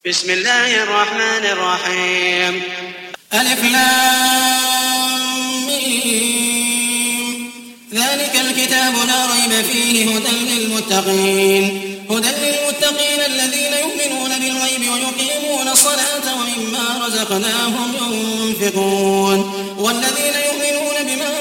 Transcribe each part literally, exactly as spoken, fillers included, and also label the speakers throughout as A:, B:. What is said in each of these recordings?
A: بسم الله الرحمن الرحيم.
B: ألف لام ميم. ذلك الكتاب لا ريب فيه هدى للمتقين هدى للمتقين الذين يؤمنون بالغيب ويقيمون الصلاة ومما رزقناهم ينفقون والذين يؤمنون بما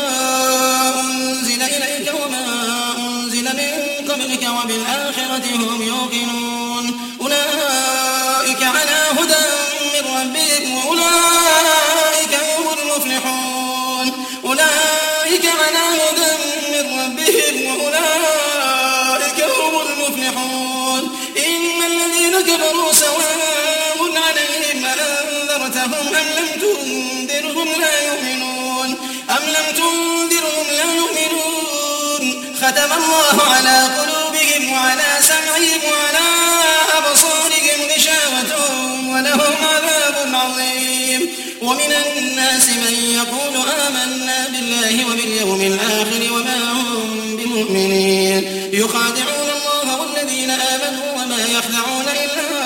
B: أنزل إليك وما أنزل من قبلك وبالآخرة هم يوقنون أولئك على هدى من ربهم وأولئك هم المفلحون أولئك على هدى من ربهم وأولئك هم المفلحون إن الذين كفروا سواء عليهم أنذرتهم أم لم تنذرهم لا يؤمنون أم لم تنذرهم لا يؤمنون ختم الله على قلوبهم وعلى سمعهم وعلى أبصارهم غشاوة ولهم عذاب عظيم ومن الناس من يقول آمنا بالله وباليوم الآخر وما هم بمؤمنين يخادعون الله والذين آمنوا وما يخدعون إلا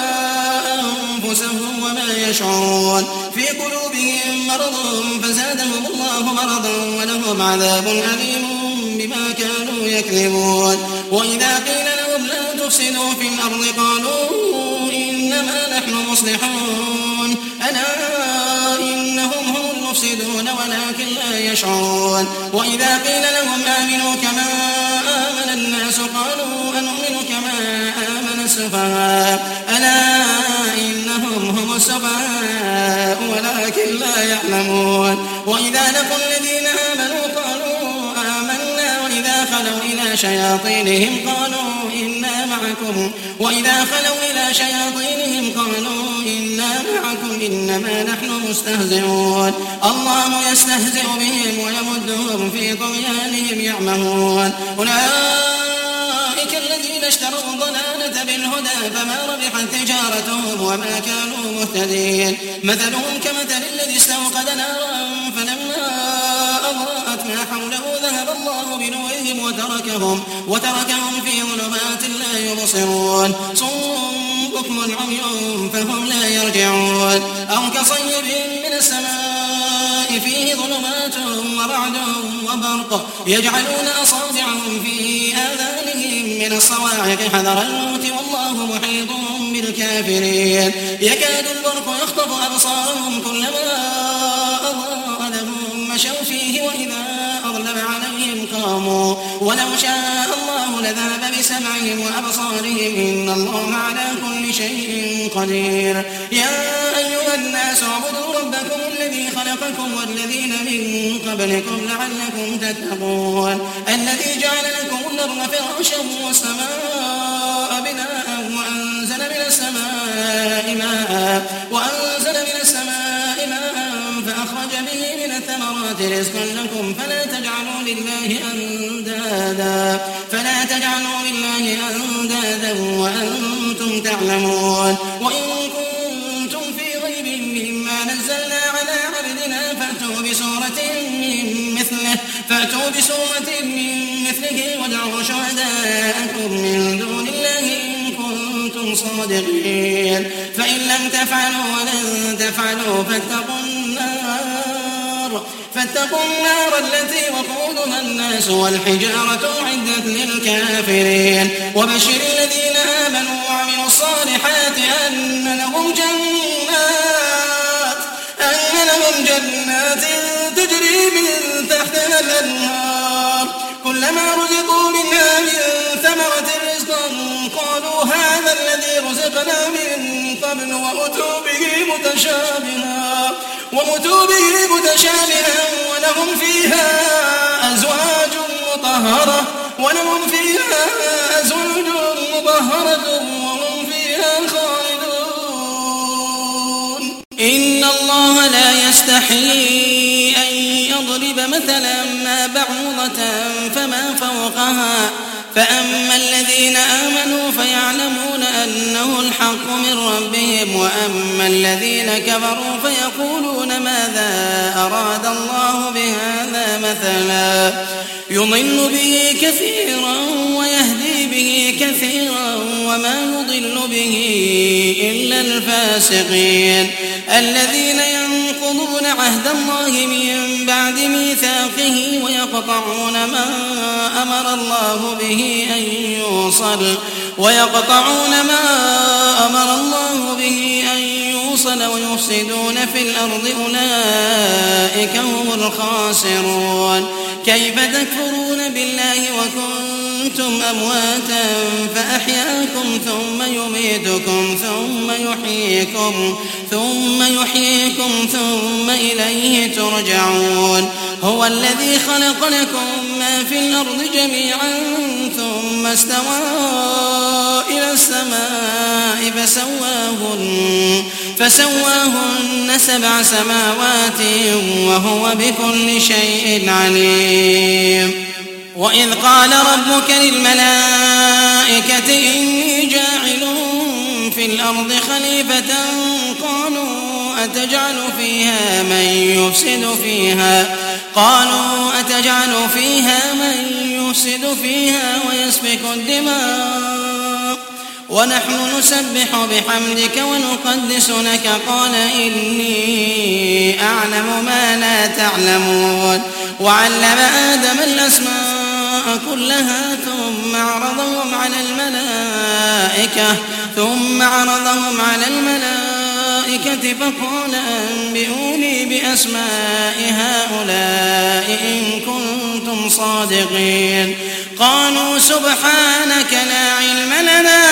B: أنفسهم وما يشعرون في قلوبهم مرض فزادهم الله مرضا ولهم عذاب أليم بما كانوا يكذبون وإذا قيل لهم لا تفسدوا في الأرض قالوا إنما نحن مصلحون ألا إنهم هم المفسدون ولكن لا يشعرون وإذا قيل لهم آمنوا كما آمن الناس قالوا أنؤمن كما آمن السفهاء ألا إنهم هم السفهاء ولكن لا يعلمون وإذا لقوا الذين آمنوا قالوا آمنا وإذا خلوا إلى شياطينهم قالوا إنا معكم وإذا خلوا إلى شياطينهم قالوا إنا معكم إنما نحن مستهزئون الله يستهزئ بهم ويمدهم في طغيانهم يعمهون أولئك الذين اشتروا الضلالة بالهدى فما ربحت تجارتهم وما كانوا مهتدين مثلهم كمثل الذي استوقد نارا فلما أضاءت ما حوله ذهب الله بنورهم وتركهم, وتركهم في ظلمات لا يبصرون صم بكم عمي فهم لا يرجعون أو كصيب من السماء فيه ظلمات ورعد وبرق يجعلون أصابعهم في آذانهم من الصواعق حذر الموت والله محيط بالكافرين يكاد البرق يخطف أبصارهم كلما أضاء لهم مشوا فيه وإذا أظلم عليهم قاموا ولو شاء الله لذهب بسمعهم وأبصارهم إن الله على كل شيء قدير يا أيها الناس اعبدوا ربكم الذي خلقكم والذين من قبلكم لعلكم تتقون الذي جعل لكم الأرض فراشا والسماء بناء وأنزل من السماء ماء وأنزل من السماء ماء فأخرج به من الثمرات رزقا لكم فلا تجعلوا لله أندادا فلا تجعلوا لله أندادا وأنتم تعلمون وإن كنتم في ريب مما نزلنا على عبدنا فأتوا بسورة من مثله فأتوا بسورة من مثله وادعوا شهداءكم من دون الله إن كنتم صادقين فإن لم تفعلوا ولن تفعلوا فاتقوا النار فاتقوا النار التي وقودها الناس والحجارة أعدت للكافرين وبشر الذين آمنوا وعملوا الصالحات أن لهم جنات أن لهم جنات تجري من تحتها الأنهار كلما رزقوا منها من ثمرة رزقا قالوا هذا الذي رزقنا من قبل وأتوا به متشابها وأتوا به متشابها ولهم فيها أزواج مطهرة ولهم فيها أزواج مطهرة وهم فيها خالدون إن الله لا يستحيي أن يضرب مثلا ما بعوضة فما فوقها فأما الذين آمنوا فيعلمون أنه الحق من ربهم وأما الذين كفروا فيقولون ماذا أراد الله بهذا مثلا يضل به كثيرا ويهدي به كثيرا وما يضل به إلا الفاسقين الذين ينقضون عهد الله من بعد ميثاقه ويقطعون ما أمر الله به أن يوصل ويقطعون ما أمر الله به أن يوصل ويفسدون في الأرض أولئك هم الخاسرون كيف تكفرون بالله وكنتم أمواتا فأحياكم ثم يميتكم ثم يحييكم ثم يحييكم ثم إليه ترجعون هو الذي خلق لكم ما في الأرض جميعا ثم استوى إلى السماء فسواهن فسواهن سبع سماوات وهو بكل شيء عليم وإذ قال ربك للملائكة إني جاعل في الأرض خليفة قالوا أتجعل فيها من يفسد فيها قالوا أتجعل فيها من يفسد فيها ويسفك الدماء ونحن نسبح بحمدك ونقدس لك قال إني أعلم ما لا تعلمون وعلم آدم الأسماء كلها ثم عرضهم على الملائكة ثم عرضهم على الملائكة فقال أنبئوني بأسماء هؤلاء إن كنتم صادقين قالوا سبحانك لا علم لنا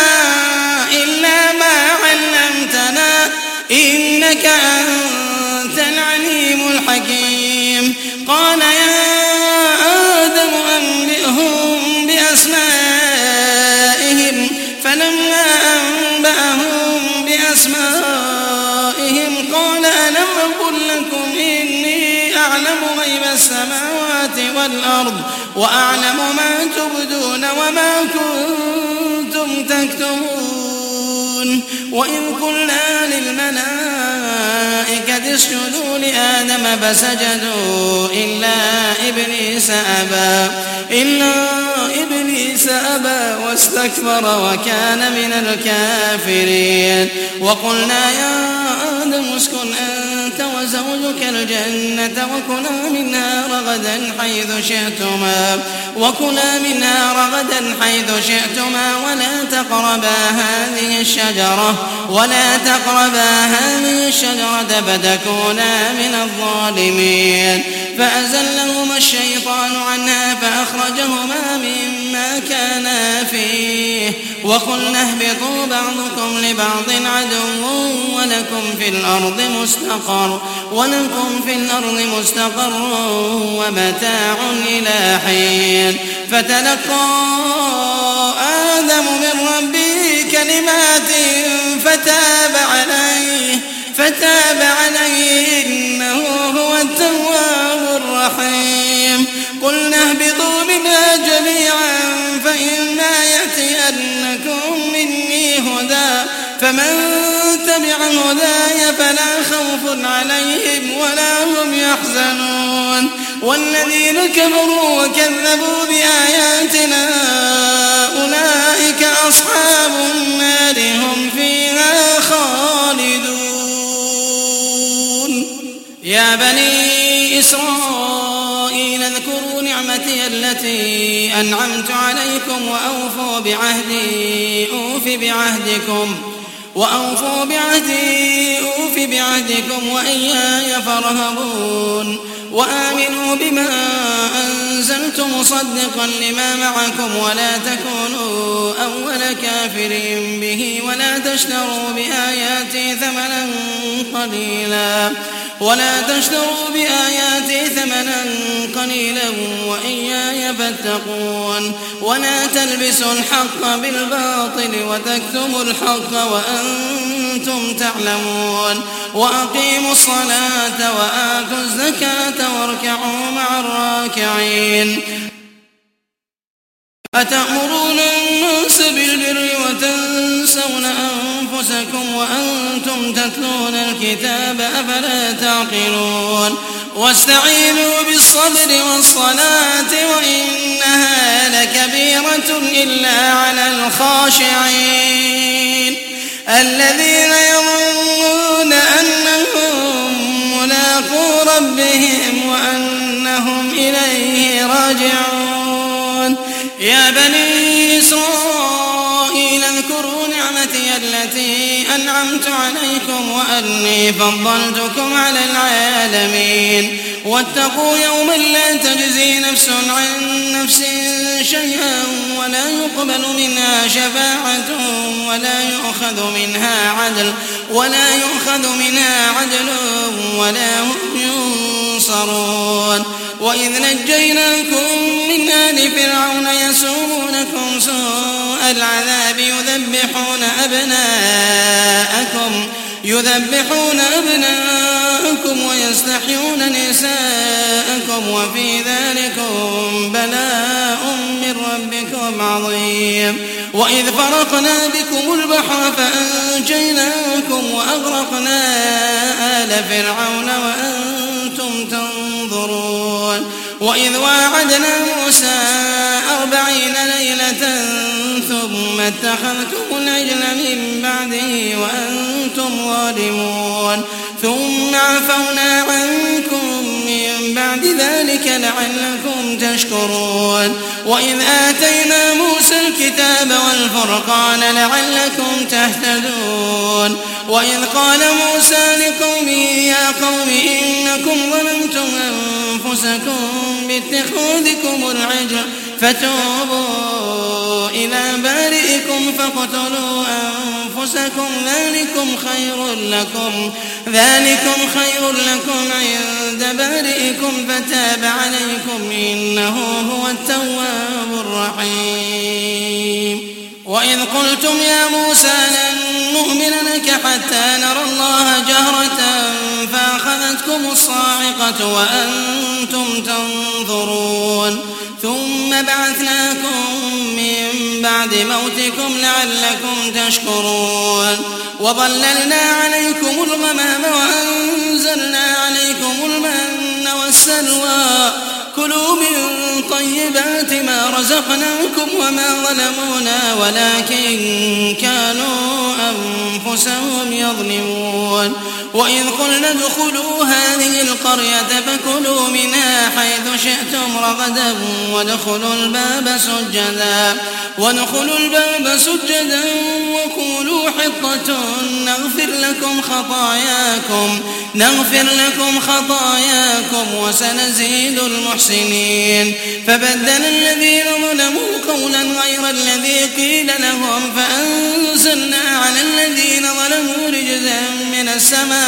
B: إلا ما علمتنا إنك أنت العليم الحكيم قال يا آدم أنبئهم بأسمائهم فلما أنبأهم بأسمائهم قال ألم أقل لكم إني أعلم غيب السماوات والأرض وأعلم ما تبدون وما كنتم تكتمون وإذ قلنا للملائكة اسجدوا لآدم فسجدوا إلا إبليس أبى إلا إبليس أبى واستكبر وكان من الكافرين وقلنا يا آدم اسكن أنت وزوجك الجنة وكلا منها رغدا حيث شئتما وكلا منها رغدا حيث شئتما ولا تقربا هذه الشجرة ولا تقربا هذه الشجرة فتكونا من الظالمين فأزلهما الشيطان عنها فأخرجهما مما كانا فيه وقلنا اهبطوا بعضكم لبعض عدو ولكم في الأرض مستقر ولكم في الأرض مستقر ومتاع إلى حين فتلقى آدم من ربه كلمات فتاب عليه فتاب عليه إنه هو التواب الرحيم قلنا اهبطوا منها جميعا فإما يأتينكم مني هدى فمن تبع هداي فلا خوف عليهم ولا هم يحزنون والذين كفروا وكذبوا بآياتنا أولئك أصحاب النار هم فيها خالدون يا بني إسرائيل اذكروا نعمتي التي أنعمت عليكم وأوفوا بعهدي أوف بعهدكم وأوفوا بعهدي أوف بعهدكم وإياي فارهبون وآمنوا بما أنزلت مصدقا لما معكم ولا تكونوا أول كافر به ولا تشتروا بآياتي ثمنا قليلا ولا تشتروا بآياتي ثمنا قليلا وإياي فاتقون ولا تلبسوا الحق بالباطل وتكتموا الحق وأنتم تعلمون وأقيموا الصلاة وآتوا الزكاة واركعوا مع الراكعين أتأمرون الناس بالبر وتنسون أنفسكم وأنتم تتلون الكتاب أفلا تعقلون واستعينوا بالصبر والصلاة وإنها لكبيرة إلا على الخاشعين الذين يظنون أنهم ملاقو ربهم وأنهم إليه راجعون يا بني إسرائيل اذكروا نعمتي التي أنعمت عليكم وأني فضلتكم على العالمين واتقوا يوما لا تجزي نفس عن نفس شيئا ولا يقبل منها شفاعة ولا يؤخذ منها عدل ولا يؤخذ منها عدل ولا هم ينصرون وإذ نجيناكم من آل فرعون يسومونكم سوء العذاب يذبحون أبناءكم يذبحون أبناءكم ويستحيون نساءكم وفي ذلكم بلاء من ربكم عظيم وإذ فرقنا بكم البحر فأنجيناكم وأغرقنا آل فرعون وأنتم تنظرون وإذ واعدنا موسى أربعين ليلة ثم اتخذتم العجل من بعده وأنتم ظالمون ثم عفونا عنكم من بعد ذلك لعلكم تشكرون وإذ آتينا موسى الكتاب والفرقان لعلكم تهتدون وإذ قال موسى لقومه يا قوم إنكم ظلمتم أنفسكم باتخاذكم العجل فتوبوا إلى بارئكم فاقتلوا أنفسكم ذلكم خير لكم ذلكم خير لكم عند بارئكم فتاب عليكم إنه هو التواب الرحيم وإذ قلتم يا موسى لن نؤمن لك حتى نرى الله جهرة فأخذتكم الصاعقة وأنتم تنظرون ثم بعثناكم من بعد موتكم لعلكم تشكرون وظللنا عليكم الغمام وأنزلنا عليكم المن والسلوى كلوا من طيبات ما رزقناكم وما ظلمونا ولكن كانوا أنفسهم يظلمون وإذ قلنا ادخلوا هذه القرية فكلوا منها حيث شئتم رغدا وادخلوا الباب سجدا وادخلوا الباب سجدا وقولوا حطة نغفر لكم خطاياكم نغفر لكم خطاياكم وسنزيد المحسنين فبدل الذين ظلموا قولا غير الذي قيل لهم فأنزلنا على الذين ظلموا رجزا من السماء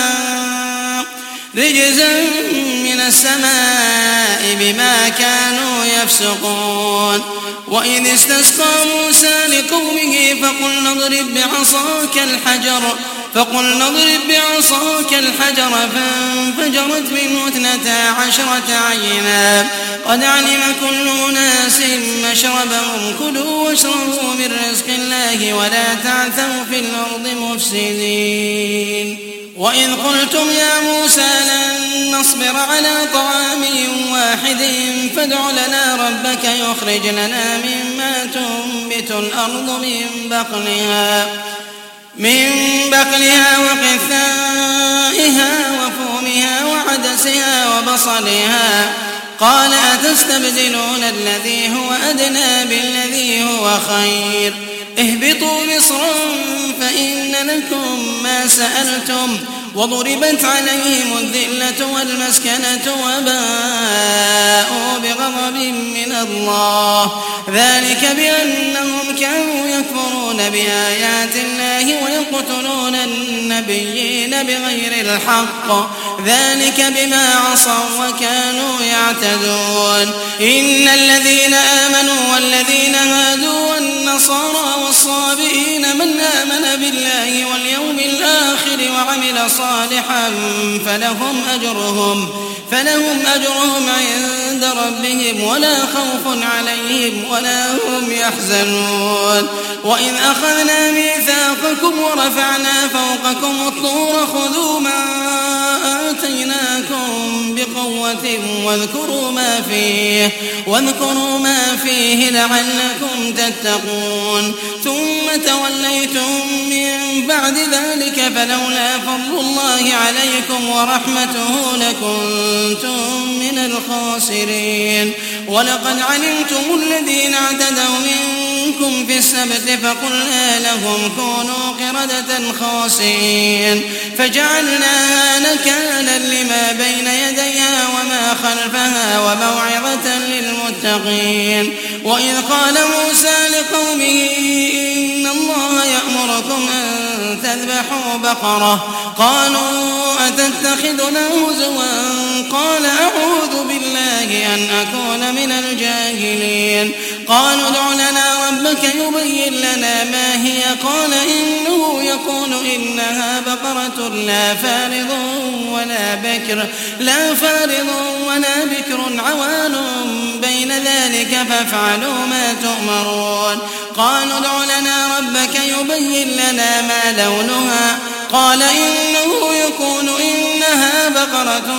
B: رجزا من السماء بما كانوا يفسقون وإذ استسقى موسى لقومه فقلنا اضرب بعصاك الحجر فقلنا اضرب بعصاك الحجر فانفجرت منه اثنتا عشرة عينا قد علم كل أناس مشربهم كلوا واشربوا من رزق الله ولا تعثوا في الأرض مفسدين وإذ قلتم يا موسى لن نصبر على طعام واحد فادع لنا ربك يخرج لنا مما تنبت الأرض من بقلها من بقلها وقثائها وفومها وعدسها وبصلها قال أتستبدلون الذي هو أدنى بالذي هو خير اهبطوا مصرا فإن لكم ما سألتم وضربت عليهم الذلة والمسكنة وباءوا بغضب من الله ذلك بأنهم كانوا يكفرون بآيات الله ويقتلون النبيين بغير الحق ذلك بما عصوا وكانوا يعتدون إن الذين آمنوا والذين هادوا والنصارى والصابئين من آمن بالله واليوم الآخر وعمل صالحا فلهم أجرهم فلهم أجرهم عند ربهم ولا خوف عليهم ولا هم يحزنون وإذ أخذنا ميثاقكم ورفعنا فوقكم الطور خذوا ما آتيناكم بقوة واذكروا ما فيه واذكروا ما فيه لعلكم تتقون ثم توليتم من بعد ذلك فلولا فضل الله عليكم ورحمته لكنتم من الخاسرين ولقد علمتم الذين اعتدوا منكم في السبت فقلنا لهم كونوا قردة خاسئين فجعلناها نكالا لما بين يديها وما خلفها وموعظة للمتقين وإذ قال موسى لقومه إن الله يأمركم أن تذبحوا بقرة قالوا أتتخذنا هزوا قال أعوذ بالله أن أكون من الجاهلين قالوا ادع لنا ربك يبين لنا ما هي قال إنه يقول إنها بقرة لا فارض ولا بكر لا فارض ولا بكر عوان بين ذلك فافعلوا ما تؤمرون قالوا ادع لنا ربك يبين لنا ما لونها قال إنه يقول إنها بقرة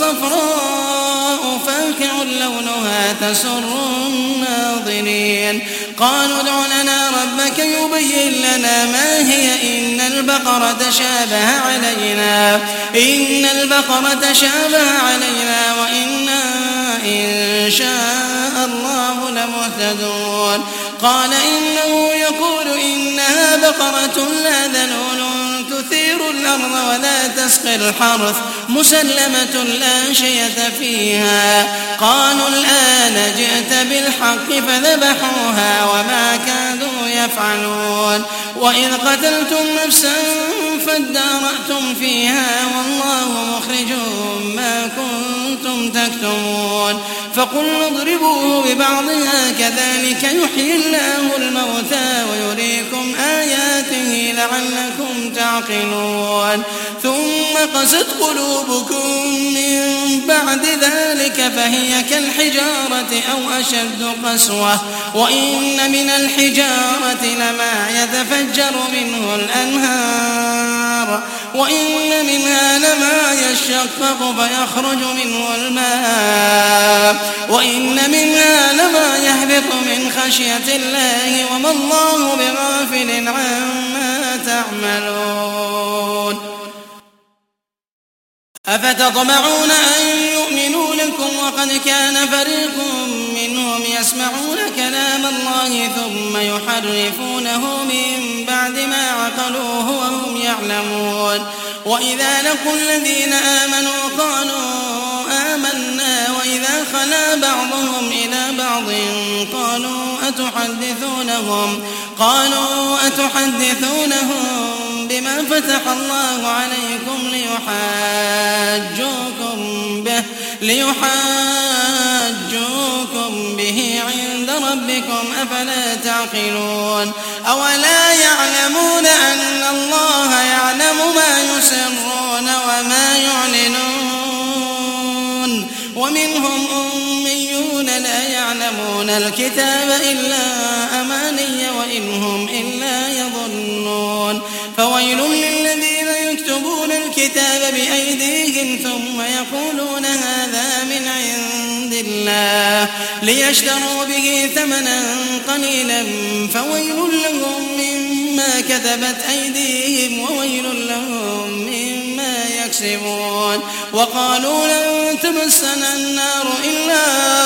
B: صفراء فاقع لونها تسر الناظرين قالوا ادع لنا ربك يبين لنا ما هي إن البقرة تشابه علينا إن البقرة تشابه علينا وإنا إن شاء الله لمهتدون قال إنه يقول إنها بقرة لا ذلول تثير الأرض ولا تسقي الحرث مسلمة لا شية فيها قالوا الآن جئت بالحق فذبحوها وما كادوا يفعلون وإذ قتلتم نفسا فادارأتم فيها والله مخرج ما كنتم تكتمون فقلنا اضربوه ببعضها كذلك يحيي الله الموتى ويريكم آياته لعلكم تعقلون ثم قست قلوبكم من بعد ذلك فهي كالحجارة أو أشد قسوة وإن من الحجارة لما يتفجر منه الأنهار وإن منها لما يشقق فيخرج منه الماء وإن منها لما يهبط من خشية الله وما الله بغافل عما تعملون أفتطمعون أن يؤمنوا لكم وقد كان فريق منهم يسمعون كلام الله ثم يحرفونه من بعد ما عقلوه وهم يعلمون وإذا لقوا الذين آمنوا قالوا آمنا وإذا خلا بعضهم إلى بعض قالوا أتحدثونهم قالوا أتحدثونهم بما فتح الله عليكم ليحاجوكم به ليحاجوكم به عند ربكم أفلا تعقلون أولا يعلمون أن الله يعلم ما يسرون وما يعلنون ومنهم أميون لا يعلمون الكتاب إلا أماني وإنهم إلا يظنون فويل للذين يكتبون الكتاب بأيديهم ثم يقولون هذا من عند الله ليشتروا به ثمنا قليلا فويل لهم مما كتبت أيديهم وويل لهم مما يكسبون وقالوا لن تمسنا النار إلا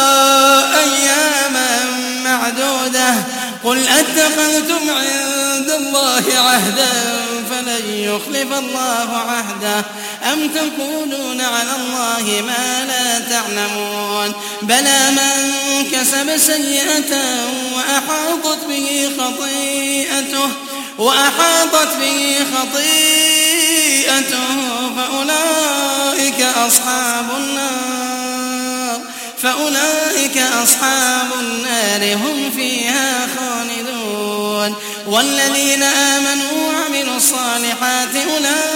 B: أياما معدودة قل أتخذتم عند الله عهدا فلن يخلف الله عهده أم تقولون على الله ما لا تعلمون بلى من كسب سيئة وأحاطت به خطيئته وأحاطت به خطيئته فأولئك أصحاب النار فأولئك أصحاب النار هم فيها خالدون والذين آمنوا وعملوا الصالحات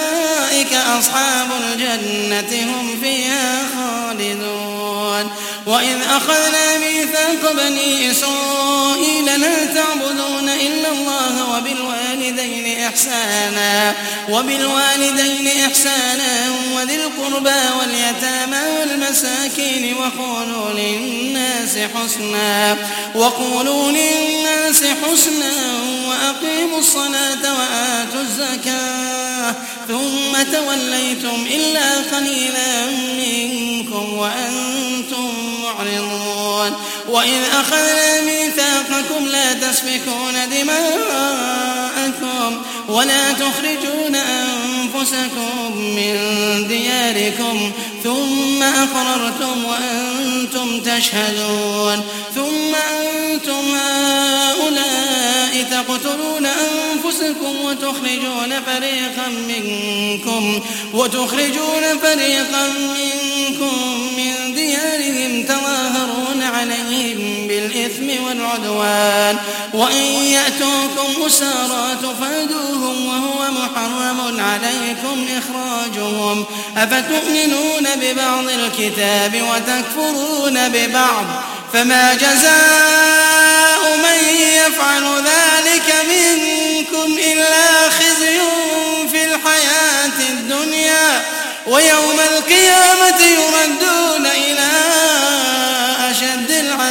B: أولئك أصحاب الجنة هم فيها خالدون وإذ أخذنا ميثاق بني إسرائيل لا تعبدون إلا الله وبالوالدين إحسانا وبالوالدين إحسانا وذي القربى واليتامى والمساكين وقولوا للناس حسنا وقولوا للناس حسنا وأقيموا الصلاة وآتوا الزكاة ثم توليتم إلا قليلا منكم وأنتم معرضون وإذ أخذنا ميثاقكم لا تسفكون دماءكم ولا تخرجون أنفسكم من دياركم ثم أقررتم وأنتم تشهدون ثم أنتم هؤلاء تقتلون أنفسكم وتخرجون فريقا منكم وتخرجون فريقا منكم من ديارهم تظاهرون عليهم بالإثم والعدوان وإن يأتوكم أسارى تفادوهم وهو محرم عليكم إخراجهم أفتؤمنون ببعض الكتاب وتكفرون ببعض فما جزاء من يفعل ذلك منكم إلا خزي في الحياة الدنيا ويوم القيامة يردون إلى أشد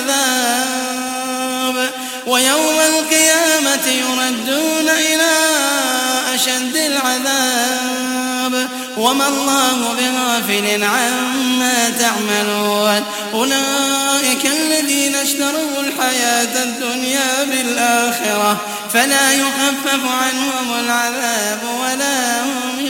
B: العذاب ويوم القيامة يردون إلى أشد العذاب وما الله بغافل عما تعملون أولئك الذين اشتروا الحياة الدنيا بالآخرة فلا يخفف عنهم العذاب ولا هم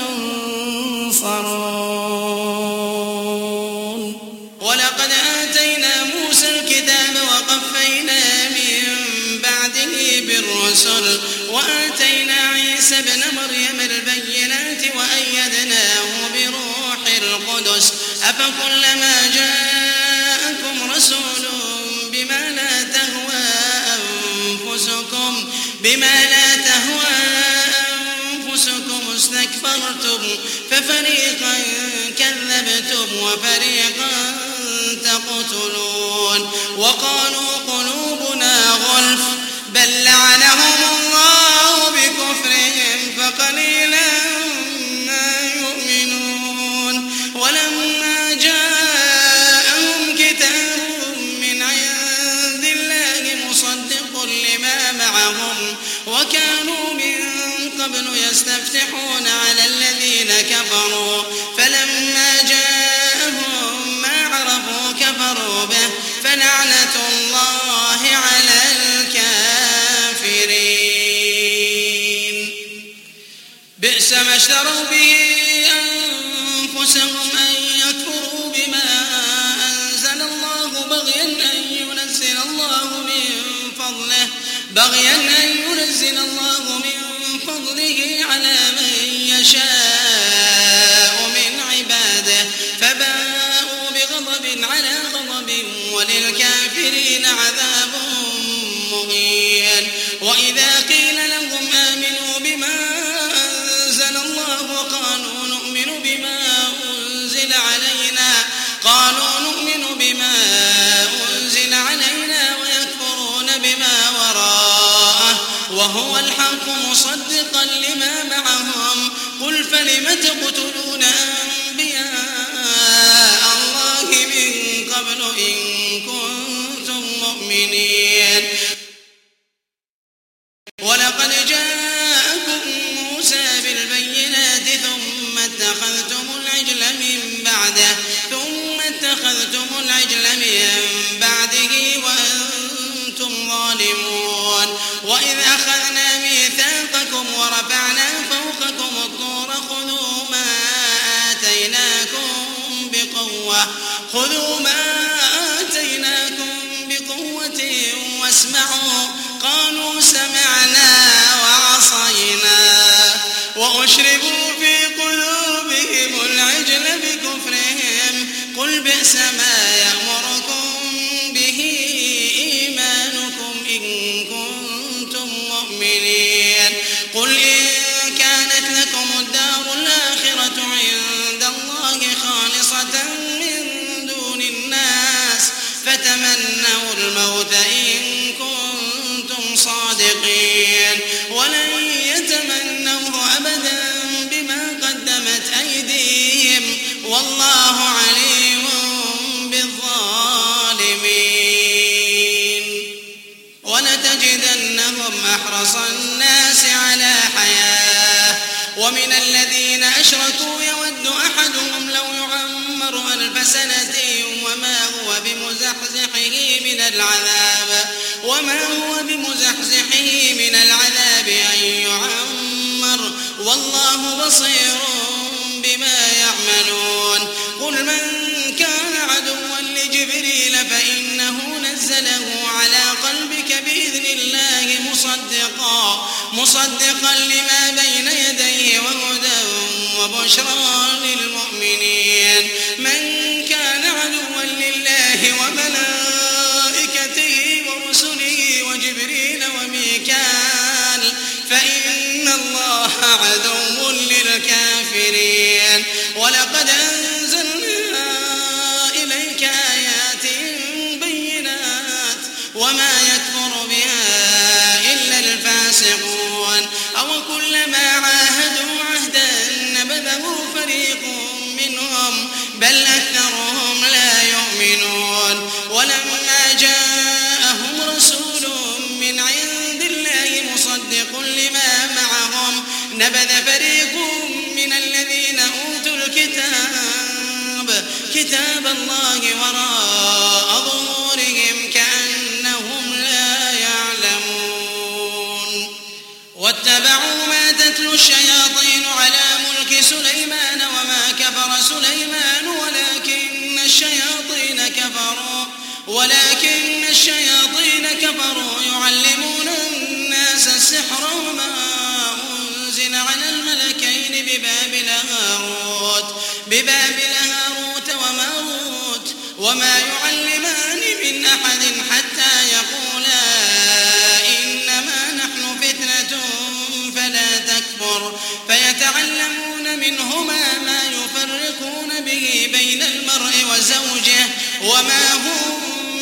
B: ينصرون ولقد آتينا موسى الكتاب وقفينا من بعده بالرسل وآتينا عيسى ابن مريم البينات وأيدناه بروح القدس أفكلما جاءكم رسول بما لا تهوى أنفسكم بما لا تهوى أنفسكم استكبرتم ففريقا كذبتم وفريقا تقتلون وقالوا قلوبنا غلف بل لعنهم الله بكفرهم فقليلا ما يؤمنون ولما جاءهم كتاب من عند الله مصدق لما معهم وكانوا من قبل يستفتحون على الذين كفروا فلما جاءهم ما عرفوا كفروا به فلعنة الله على الكافرين بئس ما اشتروا به أنفسهم أن يكفروا بما أنزل الله بغيا أن ينزل الله من فضله بغيا أن ينزل الله من فضله على من يشاء من عباده فباءوا بغضب على غضب وللكافرين عذاب مهين وإذا قيل لهم آمنوا بما أنزل الله قالوا نؤمن بما أنزل علينا قالوا نؤمن بما أنزل علينا ويكفرون بما وراءه وهو الحق مصدقا لما معهم قل فلم تقتلون أنبياء الله من قبل إن كنتم مؤمنين ولقد جاءكم موسى بالبينات ثم اتخذتم العجل من بعده ثم اتخذتم العجل من بعده وأنتم ظالمون وإذ أخذنا ميثاقكم ورفعنا فوقكم الطور خذوا ما آتيناكم بقوة خذوا ما آتيناكم بقوة واسمعوا قالوا سمعنا وعصينا وأشربوا في قلوبهم العجل بكفرهم قل بئس ما يأمركم به إيمانكم إن كنتم مؤمنين قل إن كانت لكم الدار الآخرة عند الله خالصة من دون الناس والله عليم بالظالمين. ولتجدنهم أحرص الناس على حياة ومن الذين أشركوا يود أحدهم لو يعمر ألف سنة وما هو بمزحزحه من العذاب وما هو بمزحزحه من العذاب أن يعمر والله بصير بما يعملون. قل من كان عدوا لجبريل فإنه نزله على قلبك بإذن الله مصدقا مصدقا لما بين يديه وهدى وبشرى للمؤمنين. من كان عدوا لله وملائكته ورسله وجبريل وميكال فإن الله عدو للكافرين. ولقد أنزلنا إليك آيات بينات وما يكفر بها إلا الفاسقون. أو كلما عاهدوا عهدا نبذه فريق منهم بل أكثرهم لا يؤمنون. ولما جاءهم رسول من عند الله مصدق لما معهم نبذ فريق من الذين أوتوا الكتاب كتاب الله وراء ظهورهم كأنهم لا يعلمون. واتبعوا ما تتلو الشياطين على ملك سليمان وما كفر سليمان ولكن الشياطين كفروا ولكن الشياطين كفروا يعلمون الناس السحر وما أنزل على الملكين ببابل هاروت ببابل هاروت وماروت وما يعلمان من أحد حتى يقولا إنما نحن فتنة فلا تكفر فيتعلمون منهما ما يفرقون به بين المرء وزوجه وما هم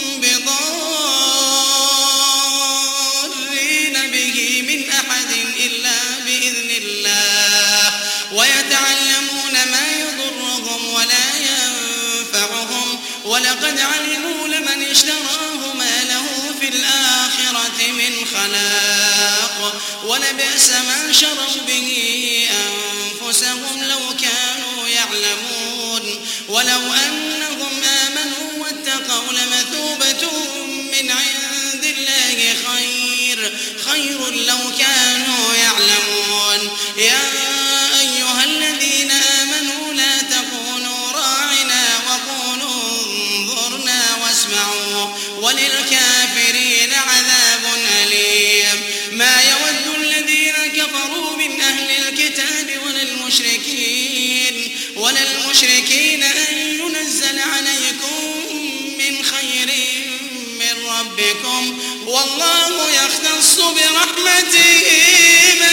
B: بضارين به من أحد إلا بإذن الله ويتعلمون ما يضرهم ولا ينفعهم ولقد علموا لمن اشتراه ما له في الآخرة من خلاق ولبئس ما شروا به أنفسهم لو كانوا يعلمون. ولو أنهم آمنوا واتقوا لمثوبة من عند الله خير خير لو كانوا يعلمون. يا أيها الذين آمنوا لا تقولوا راعنا وقولوا انظرنا واسمعوا وللكافرين عذاب أليم. ما يود الذين كفروا من أهل الكتاب ولا المشركين ولا المشركين أن ينزل عليكم من خير من ربكم والله يختص برحمته من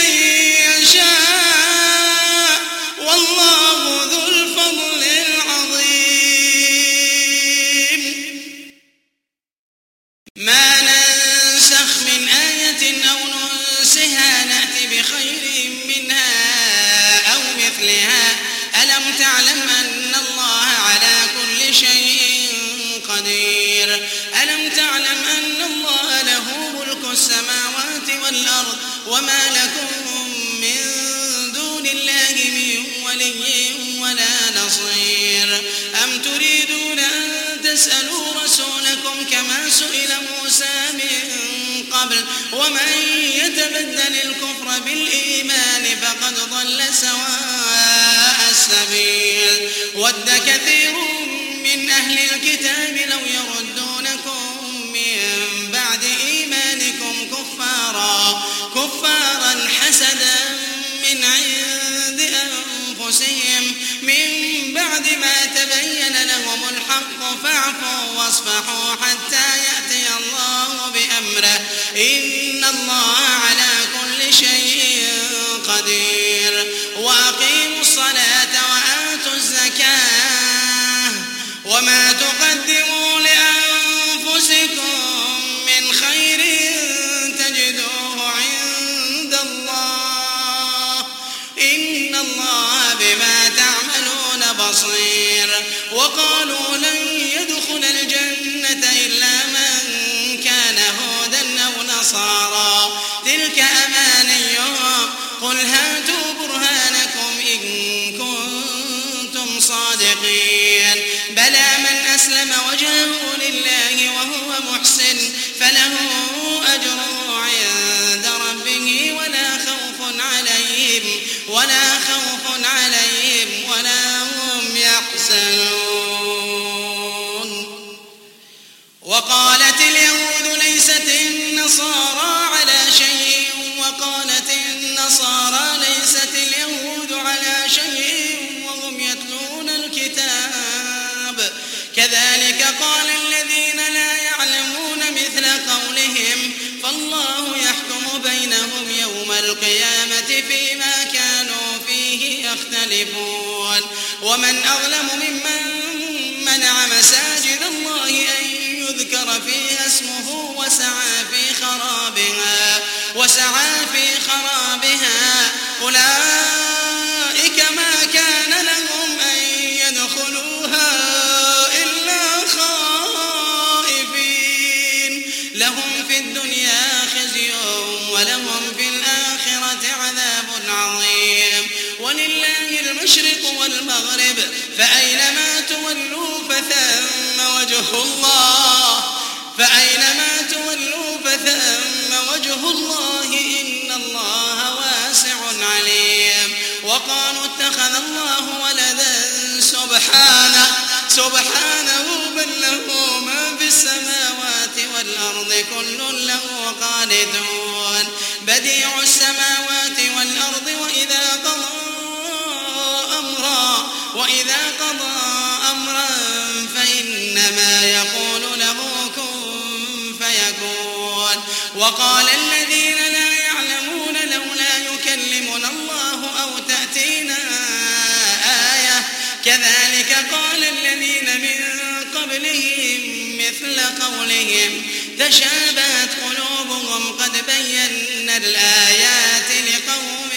B: يشاء والله ذو الفضل العظيم. ما ننسخ من آية أو ننسها نأتي بخير منها أو مثلها ألم تعلم أن الله على كل شيء قدير. ألم تعلم أن الله له ملك السماوات والأرض وما لكم من دون الله من ولي ولا نصير. أم تريدون أن تسألوا رسولكم كما سئل موسى من قبل ومن يتبدل الكفر بالإيمان فقد ضل سواء السبيل. ود كثير من أهل الكتاب لو يردونكم من بعد إيمانكم كفارا كفارا حسدا من عند أنفسهم من بعد ما تبين لهم الحق فاعفوا واصفحوا حتى يأتي الله بأمره إن الله على كل شيء قدير. وأقيموا الصلاة وآتوا الزكاة وما تقدموا لأنفسكم من خير تجدوه عند الله إن الله بما تعملون بصير. صادقين بلى من أسلم وجهه لله وهو محسن فله أجره عند ربه ولا خوف عليهم ولا خوف عليهم ولا هم يحزنون. وقالت اليهود ليست النصارى على شيء وقالت النصارى ليست اليهود على شيء وهم يتلون الكتاب كذلك قال الذين لا يعلمون مثل قولهم فالله يحكم بينهم يوم القيامة فيما كانوا فيه يختلفون. ومن أظلم ممن منع مساجد الله أن يذكر فيها اسمه وسعى في خرابها وسعى في خرابها أولئك ما كان لهم أن يدخلوها إلا خائفين لهم في الدنيا خزي ولهم في الآخرة عذاب عظيم. ولله المشرق والمغرب فأينما تولوا فثم وجه الله فأينما تولوا فثم وجه الله إن الله واسع عليم. وقالوا اتخذ الله ولدا سبحانه سبحانه بل له ما في السماوات والأرض كل له قانتون بديع السماوات والأرض وإذا قضى أمرا وإذا قضى أمرا فإنما يقول له كن فيكون. وقال الذين لا يعلمون لولا يكلمنا الله أو تأتينا آية كذلك قال الذين من قبلهم مثل قولهم تشابهت قلوبهم قد بينا الآيات لقوم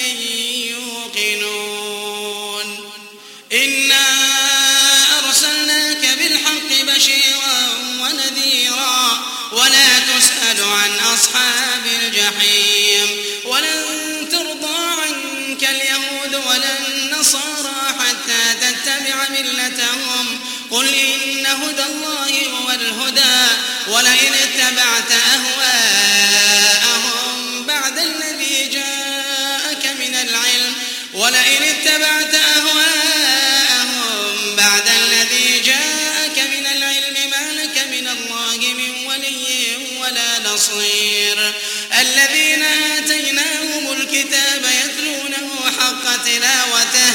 B: يوقنون. إنا أرسلناك بالحق بشيرا ونذيرا ولا تسأل عن أصحاب الجحيم. ولن ترضى عنك اليهود ولا النصارى حتى تتبع ملتهم قل إن هدى الله هو الهدى ولئن اتبعت أهواءهم بعد الذي جاءك من العلم ولئن اتبعت أهواءهم بعد الذي جاءك من العلم ما لك من الله من ولي ولا نصير. الذين آتيناهم الكتاب يتلونه حق تلاوته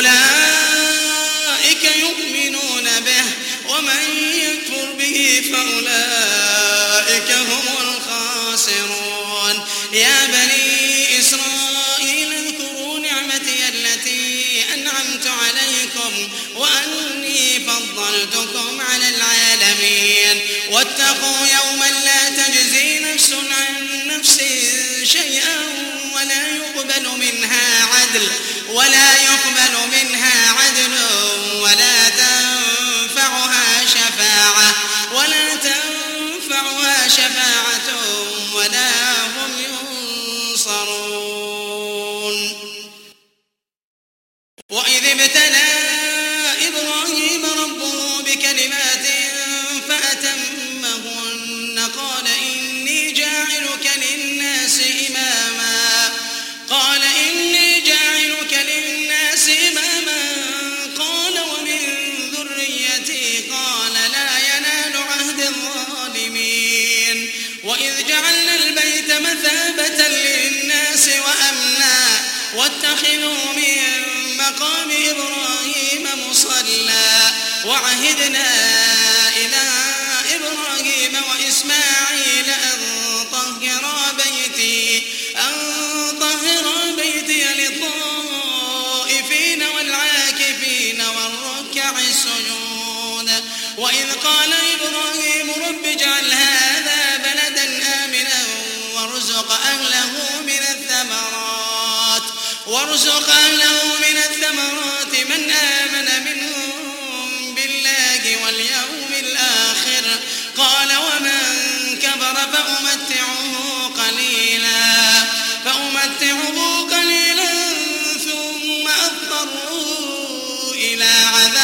B: أولئك يؤمنون به ومن يكفر به فأولئك هم الخاسرون. يا بني إسرائيل اذكروا نعمتي التي أنعمت عليكم وأني فضلتكم على العالمين. واتقوا يوما لا تجزي نفس عن نفس شيئا ولا يقبل منها عدل ولا يقبل منها عدل ولا تنفعها شفاعة ولا تنفعها شفاعة ولا هم ينصرون. وإذ ابتلى إبراهيم ربه بكلمات فأتمهن قال إني جاعلك للناس إماما قال إني جاعلك للناس إماما قال ومن ذريتي قال لا ينال عهد الظالمين. وإذ جعلنا البيت مثابة للناس وأمنا واتخذوا من مقام إبراهيم مصلى وعهدنا إلى إبراهيم وإسماعيل أن طهرا بيتي أن طهرا بيتي للطائفين والعاكفين والركع السجود. وإذ قال إبراهيم رب اجعل هذا بلدا آمنا وارزق أهله من الثمرات وارزق أهله من الثمرات من آمن منهم بالله واليوم الآخر قال ومن كفر فأمتعه قليلا فأمتعه قليلا ثم أضطره إلى عذاب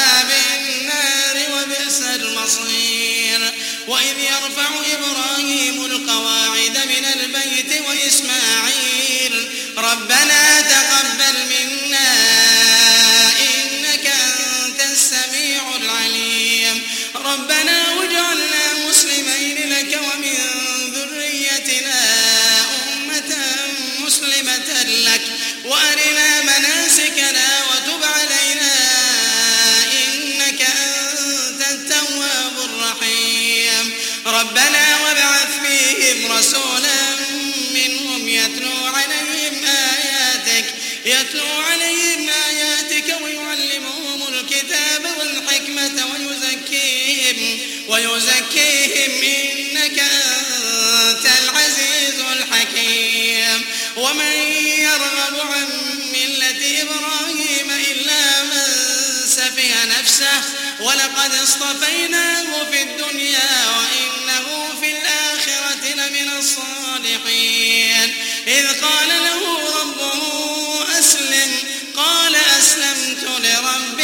B: بصير وإذ يرفع إبراهيم القواعد من البيت وإسماعيل ربنا تقبل منا إنك أنت السميع العليم ربنا واجعلنا مسلمين لك ومن ذريتنا أمة مسلمة لك وأرنا مناسكنا وتب علينا إنك أنت التواب الرحيم ربنا وابعث فيهم رسولا منهم يتلو عليهم آياتك يتلو عليهم آياتك ويعلمهم الكتاب والحكمة ويزكيهم ويزكيهم إنك أنت العزيز الحكيم ومن يرغب عن ملة إبراهيم إلا من سفه نفسه ولقد اصطفيناه في الدنيا وإنه في الآخرة لمن الصالحين إذ قال له ربه أسلم قال أسلمت لرب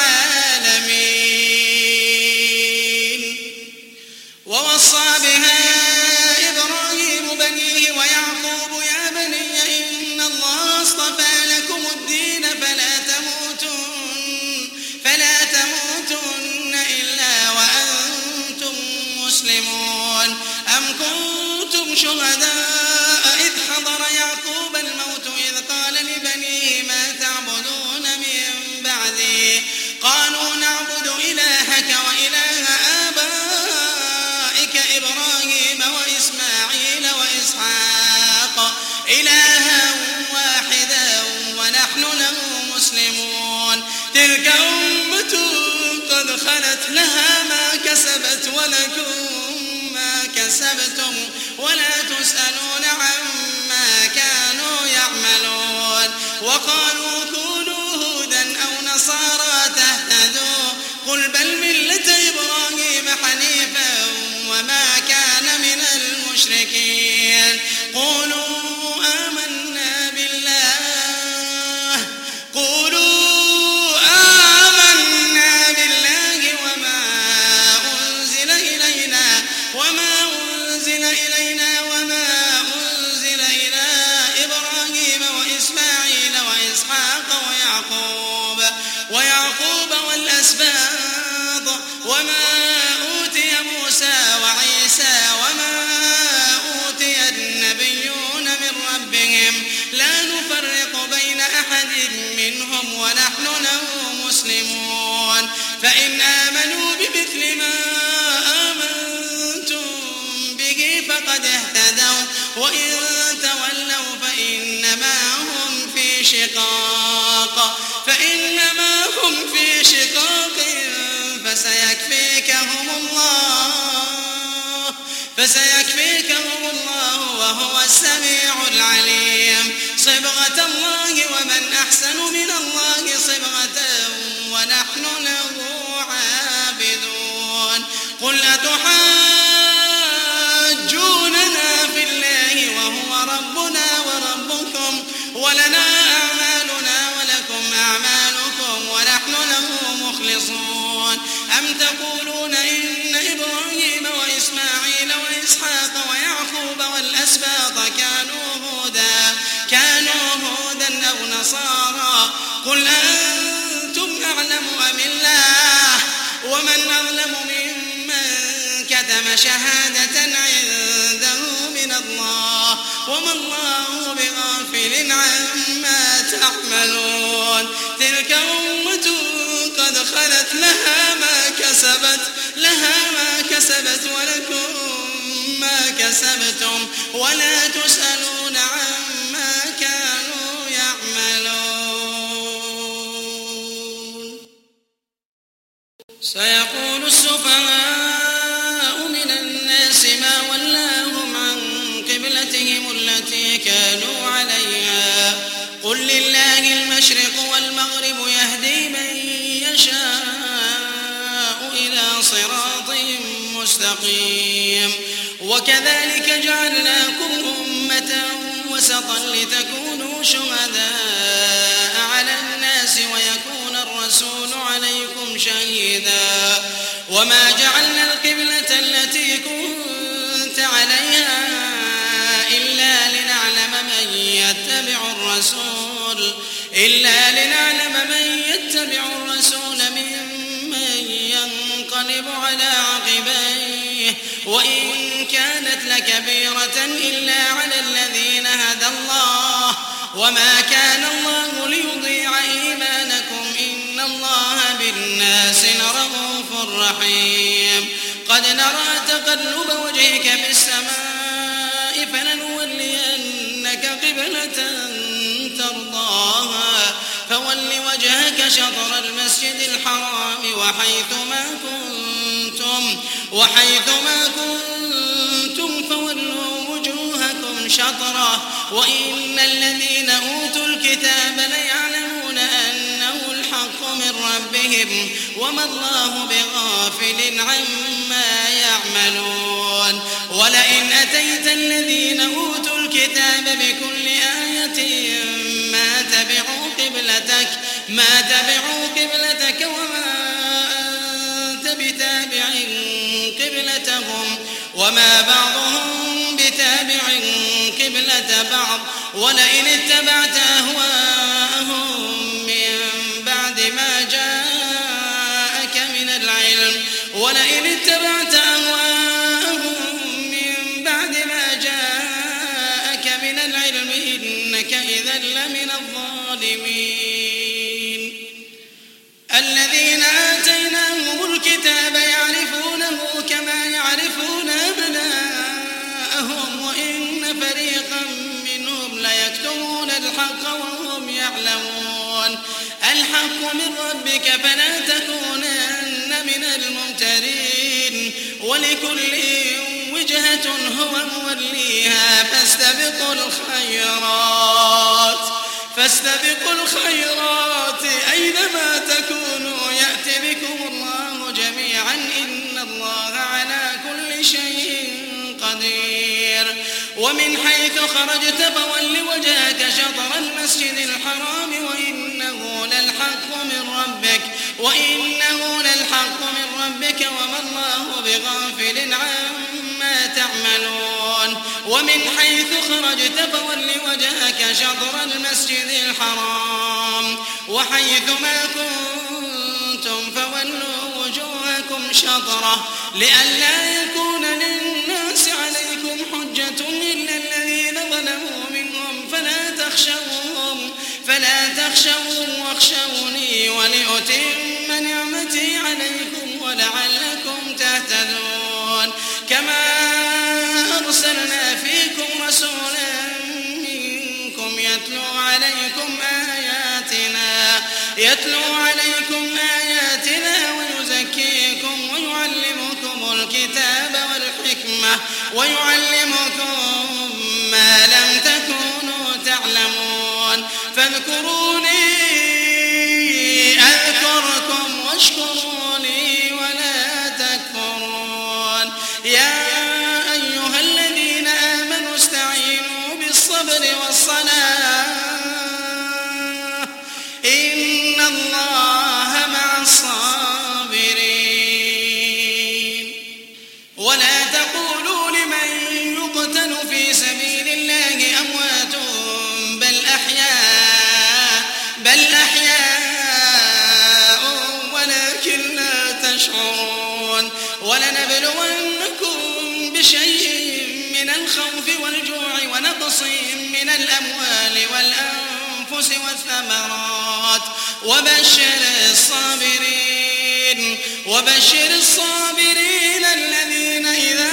B: العالمين ووصى بها إبراهيم بنيه ويعقوب يا بني إن الله اصطفى لكم الدين فلا تموتن فلا تموتن إلا وأنتم مسلمون أم كنتم شهداء إذ حضر يعقوب الموت إذ قال لبنيه ما تعبدون من بعدي قالوا نعبد إلهك وإله آبائك إبراهيم وإسماعيل وإسحاق إلها واحدا ونحن له مسلمون تلك أمة قد خلت لها ما كسبت ولكم ما كسبتم ولا تسألون عما كانوا يعملون وقالوا كونوا هودا أو نصارى تهتدوا قل بل ملة إبراهيم حنيفا وما كان من المشركين قولوا آمنا بالله قولوا آمنا بالله وما أنزل إلينا وما أنزل إلينا وما أنزل إلى إبراهيم وإسماعيل وإسحاق ويعقوب ويعقوب والأسباط وما أوتي موسى وعيسى وما أوتي النبيون من ربهم لا نفرق بين أحد منهم ونحن له مسلمون فإن آمنوا بمثل ما آمنتم به فقد اهتدوا وإن تولوا فإنما هم في شقاق فإنما هم في شقاق فسيكفيكهم الله فسيكفيكهم الله وهو السميع العليم صبغة الله ومن أحسن من الله صبغة ونحن له عابدون قل أتحاجوننا في الله وهو ربنا وربكم ولنا أعمالنا ولكم أعمالكم ونحن له مخلصون أم تقولون إن إبراهيم وإسماعيل وإسحاق ويعقوب والأسباط كانوا هودا كانوا هودا أو نصارى قل أنتم أعلم أم الله ومن أظلم ممن كتم شهادة عنده من الله وما الله بغافل عما تعملون تلك أمة قد خلت لها ما كسبت لها ما كسبت ولكم ما كسبتم ولا تسألون عما كانوا يعملون سيقول السفهاء من الناس ما ولاهم عن قبلتهم التي كانوا عليها قل لله المشرق والمغرب يهدي من يشاء إلى صراط مستقيم وكذلك جعلناكم أمة وسطا لتكونوا شهداء على الناس ويكون الرسول عليكم شهيدا وما جعلنا وإن كانت لكبيرة إلا على الذين هدى الله وما كان الله ليضيع إيمانكم إن الله بالناس لرءوف رحيم قد نرى تقلب وجهك في السماء فلنولينك قبلة ترضاها فول وجهك شطر المسجد الحرام وحيثما كنتم وحيثما كنتم فولوا وجوهكم شطره وإن الذين أوتوا الكتاب ليعلمون أنه الحق من ربهم وما الله بغافل عما يعملون ولئن أتيت الذين أوتوا الكتاب بكل آية ما تبعوا قبلتك ما تبعوا قبلتك وما أنت بتابع قبلتهم وما بعضهم بتابع قبلة بعض ولئن اتبعت أهواءهم من بعد ما جاءك من العلم ولئن اتبعت أهواءهم من بعد ما جاءك من العلم إنك إذا لمن الظالمين الذين آتيناهم الكتاب يعرفونه كما يعرفون أبناءهم وإن فريقا منهم ليكتمون الحق وهم يعلمون الحق من ربك فلا تكونن من الممترين ولكل وجهة هو موليها فاستبقوا الخيرات فاستبقوا الخيرات أينما تكونوا يأت بكم الله جميعا إن الله على كل شيء قدير ومن حيث خرجت فول وجهك شطر المسجد الحرام وإنه للحق من ربك وإنه للحق من ربك وما الله بغافل عما تعملون ومن حيث خرجت فول وجهك شطر المسجد الحرام وحيثما كنتم فولوا وجوهكم شطره لئلا يكون للناس عليكم حجة إلا الذين ظلموا منهم فلا تخشوهم فلا تخشوهم واخشوني ولأتم نعمتي عليكم ولعلكم تهتدون كما أرسلنا فيكم رسولا منكم يتلو عليكم آياتنا يتلو عليكم آياتنا ويزكيكم ويعلمكم الكتاب والحكمة ويعلمكم ما لم تكونوا تعلمون فاذكروني أذكركم واشكروا لي ولا تكفرون يا أيها الذين آمنوا استعينوا بالصبر والصلاة إن الله مع الصابرين ولا تقولوا لمن يقتل في سبيل الله أموات بل أحياء بل أحياء ولكن لا تشعرون ولنبلونكم بشيء من الخوف والجوع ونقص من الأموال والأنفس والثمرات وبشر الصابرين وبشر الصابرين الذين إذا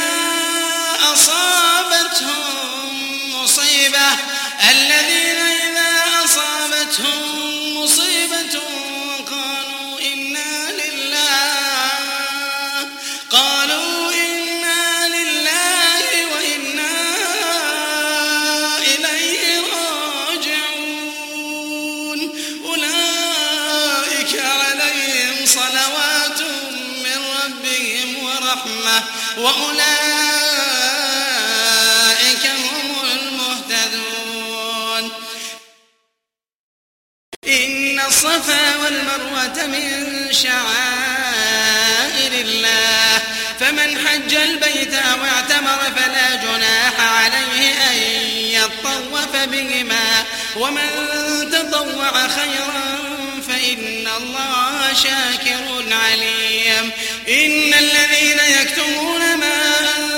B: أصابتهم مصيبة الذين إذا أصابتهم مصيبة قالوا إنا لله قالوا إنا لله وإنا إليه راجعون أولئك عليهم صلوات من ربهم ورحمة وأولئك هم المهتدون إن الصفا والمروة من شعائر الله فمن حج البيت أو اعتمر فلا جناح عليه أن يطوف بهما ومن تطوع خيرا فإن الله شاكر عليم إن الذين يكتمون ما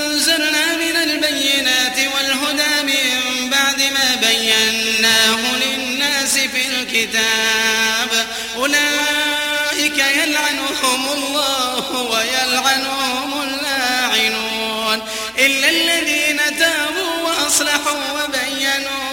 B: يلعنهم الله ويلعنهم اللاعنون إلا الذين تابوا وأصلحوا وبينوا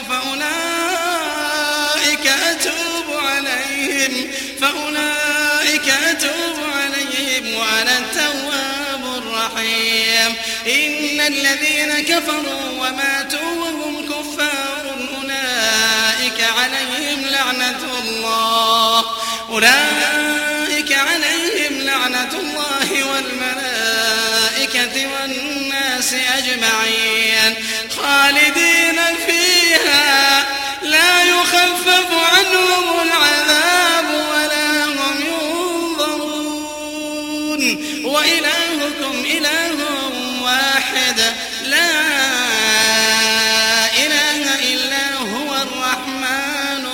B: فأولئك أتوب عليهم فأولئك أتوب عليهم وأنا التواب الرحيم إن الذين كفروا وماتوا وهم كفار أولئك عليهم لعنة الله أولئك عليهم لعنة الله والملائكة والناس أجمعين خالدين فيها لا يخفف عنهم العذاب ولا هم ينظرون وإلهكم إله واحد لا إله إلا هو الرحمن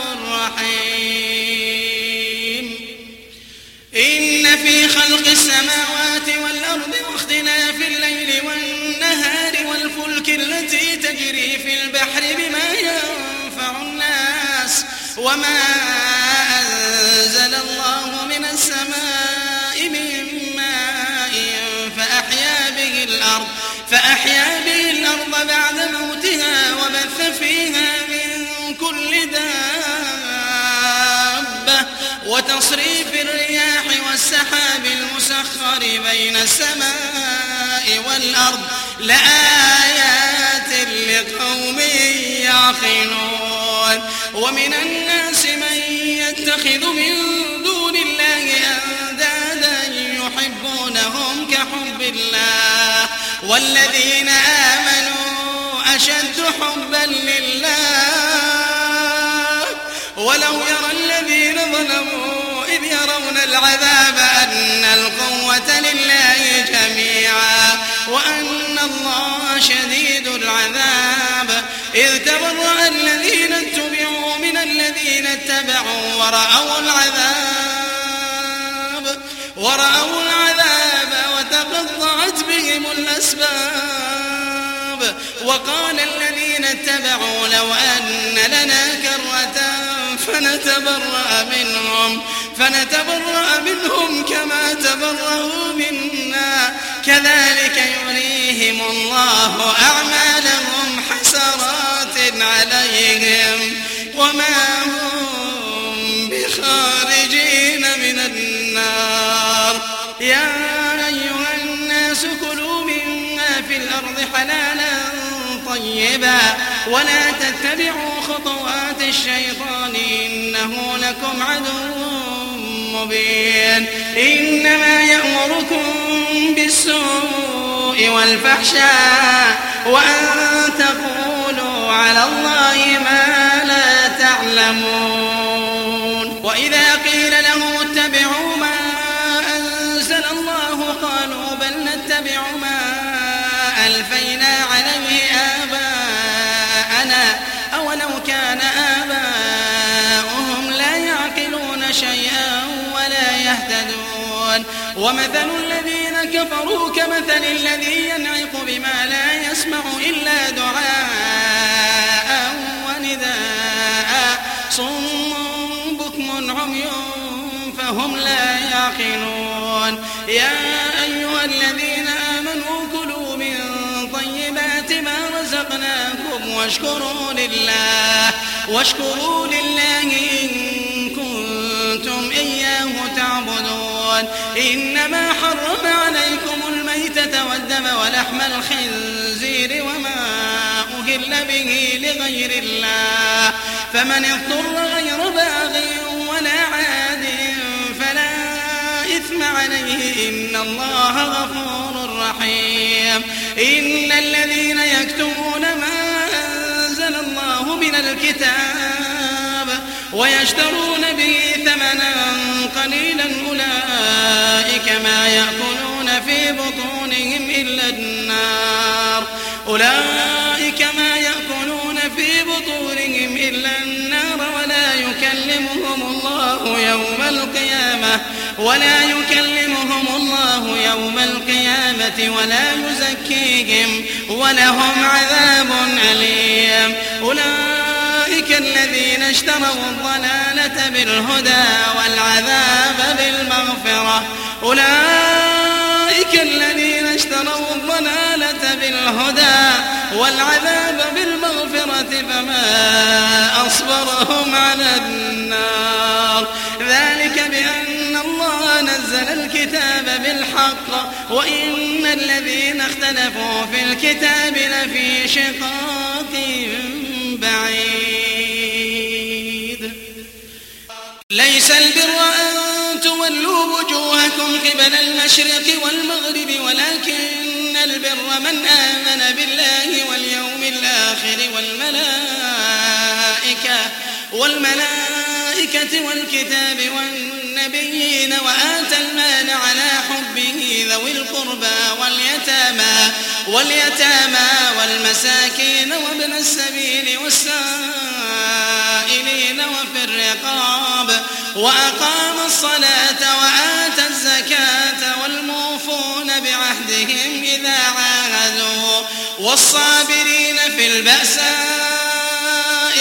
B: الرحيم إن في خلق السماوات والأرض واختلاف الليل والنهار والفلك التي تجري في البحر بما ينفع الناس وما أنزل الله من السماء من ماء فأحيا به الأرض فأحيا به الأرض بعد موتها وبث فيها من كل دابة وتصريف الرياح والسحاب المسخر بين السماء والأرض لآيات لقوم يعقلون ومن الناس من يتخذ من دون الله أندادا يحبونهم كحب الله والذين آمنوا أشد حبا لله ولو يرى الذين ظلموا إذ يرون العذاب أن القوة لله جميعا وأن الله شديد العذاب إذ تبرأ الذين اتبعوا من الذين اتبعوا ورأوا العذاب ورأوا العذاب وتقطعت بهم الأسباب وقال الذين اتبعوا لو أن لنا كرة فنتبرأ منهم فنتبرأ منهم كما تبرأوا منا كذلك يريهم الله أعمالهم حسرات عليهم وما هم بخارجين من النار يا أيها الناس كلوا مما في الأرض حلالا طيبا ولا تتبعوا خطوات الشيطان إنه لكم عدو مبين إنما يأمركم بالسوء والفحشاء وأن تقولوا على الله ما لا تعلمون وإذا قيل لهم اتبعوا ما أنزل الله قالوا بل نتبع ما ألفينا عليه آباءنا أولو كان آباؤهم لا يعقلون شيئا ولا يهتدون ومثل الذين كفروا كمثل الذي ينعق بما لا يسمع إلا دعاء ونداء صم بكم عمي فهم لا يعقلون يا أيها الذين آمنوا كلوا من طيبات ما رزقناكم واشكروا لله واشكروا لله إن كنتم إياه تعبدون إنما حرم عليكم الميتة والدم ولحم الخنزير وما أهل به لغير الله فمن اضطر غير باغ ولا عاد فلا إثم عليه إن الله غفور رحيم إن الذين يكتمون ما أنزل الله من الكتاب ويشترون به ثمنا قليلا أولئك ما يأكلون في بطونهم إلا النار أولئك ما يأكلون في بطونهم إلا النار ولا يكلمهم الله يوم القيامة ولا يكلمهم الله يوم القيامة ولا يزكيهم ولهم عذاب أليم أولئك الذين اشتروا الضلالة بالهدى والعذاب بالمغفرة مغفرة. أولئك الذين اشتروا الضلالة بالهدى والعذاب بالمغفرة فما أصبرهم على النار. ذلك بأن الله نزل الكتاب بالحق وإن الذين اختلفوا في الكتاب لفي شقاق بعيد. ليس البر أن تولوا وجوهكم قبل المشرق والمغرب ولكن البر من آمن بالله واليوم الآخر والملائكة والملائكة والكتاب والنبيين وآتى المال على حبه ذوي القربى واليتامى واليتامى والمساكين وابن السبيل والسائلين وفي الرقاب وأقام الصلاة وآتى الزكاة والموفون بعهدهم إذا عاهدوا والصابرين في البأساء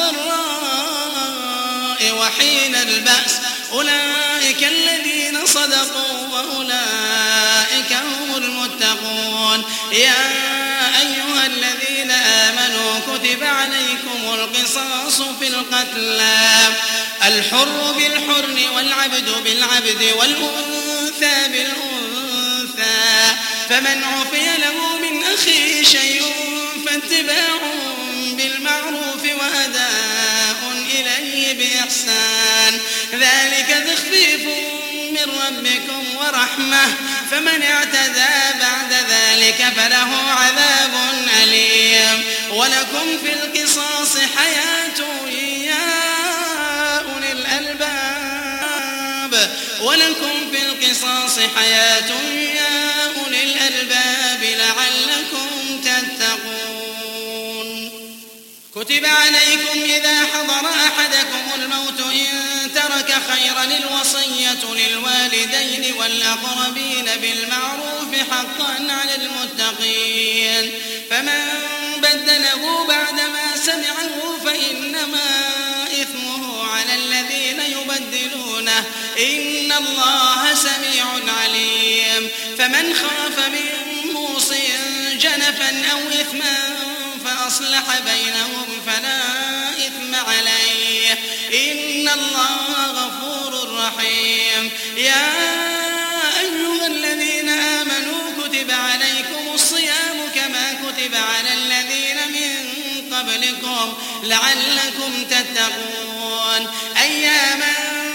B: والضراء وحين البأس. أولئك الذين صدقوا وأولئك هم المتقون. يا أيها الذين آمنوا كتب عليكم القصاص في القتلى الحر بالحر والعبد بالعبد والأنثى بالأنثى فمن عفي له من أخيه شيء فاتباع بالمعروف وأداء إليه بإحسان ذلك تخفيف من ربكم ورحمة فمن اعتدى بعد ذلك فله عذاب أليم. ولكم في القصاص حياة يا أولي الألباب ولكم في القصاص حياة يا أولي الألباب لعلكم تتقون. كتب عليكم إذا حضر أحدكم الموت إن ترك خيرا الوصية للوالدين والأقربين بالمعروف حقا على المتقين فمن بدله بعدما سمعه فإنما إثمه على الذين يبدلونه إن الله سميع عليم. فمن خاف من موص جنفا أو إثما فأصلح بينهم فلا إثم عليه إن الله غفور رحيم. يا أيها الذين آمنوا كتب عليكم الصيام كما كتب على الذين من قبلكم لعلكم تتقون أياما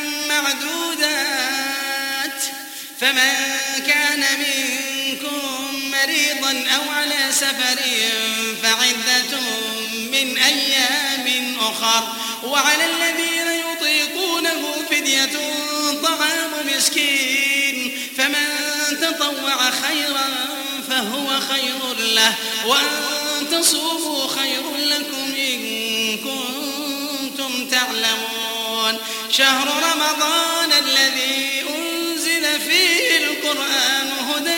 B: معدودات فمن كان منكم مريضا أو على سفر فعدة من أيام أخر وعلى الذين يطيقونه فدية طعام مسكين فمن تطوع خيرا فهو خير له وأن تصوموا خير لكم إن كنتم تعلمون. شهر رمضان الذي أنزل فيه القرآن هدى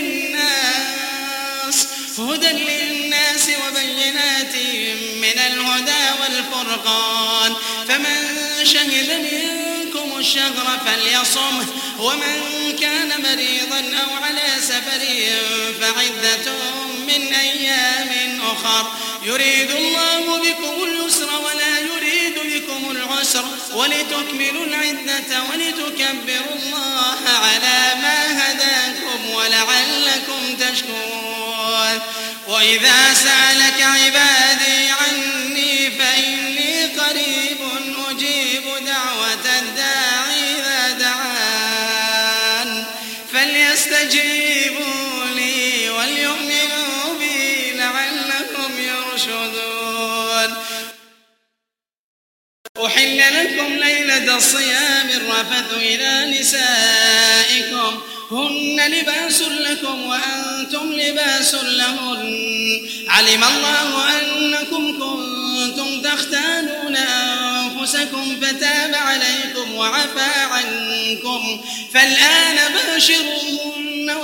B: للناس هدى للناس وبينات من الهدى والفرقان فمن شهد منكم الشهر فليصمه ومن كان مريضا أو على سفر فعدة من أيام أخر يريد الله بكم اليسر ولا يريد بكم العسر ولتكملوا العدة ولتكبروا الله على ما هداكم ولعلكم تشكرون. وإذا سألك عبادي عني فإني قريب أجيب دعوة الداعي إذا دعان فليستجيبوا لي وليؤمنوا بي لعلهم يرشدون. أحل لكم ليلة الصيام الرفث إلى نسائكم هن لباس لكم وأنتم لباس لهن علم الله أنكم كنتم تختانون أنفسكم فتاب عليكم وعفى عنكم فالآن باشروهن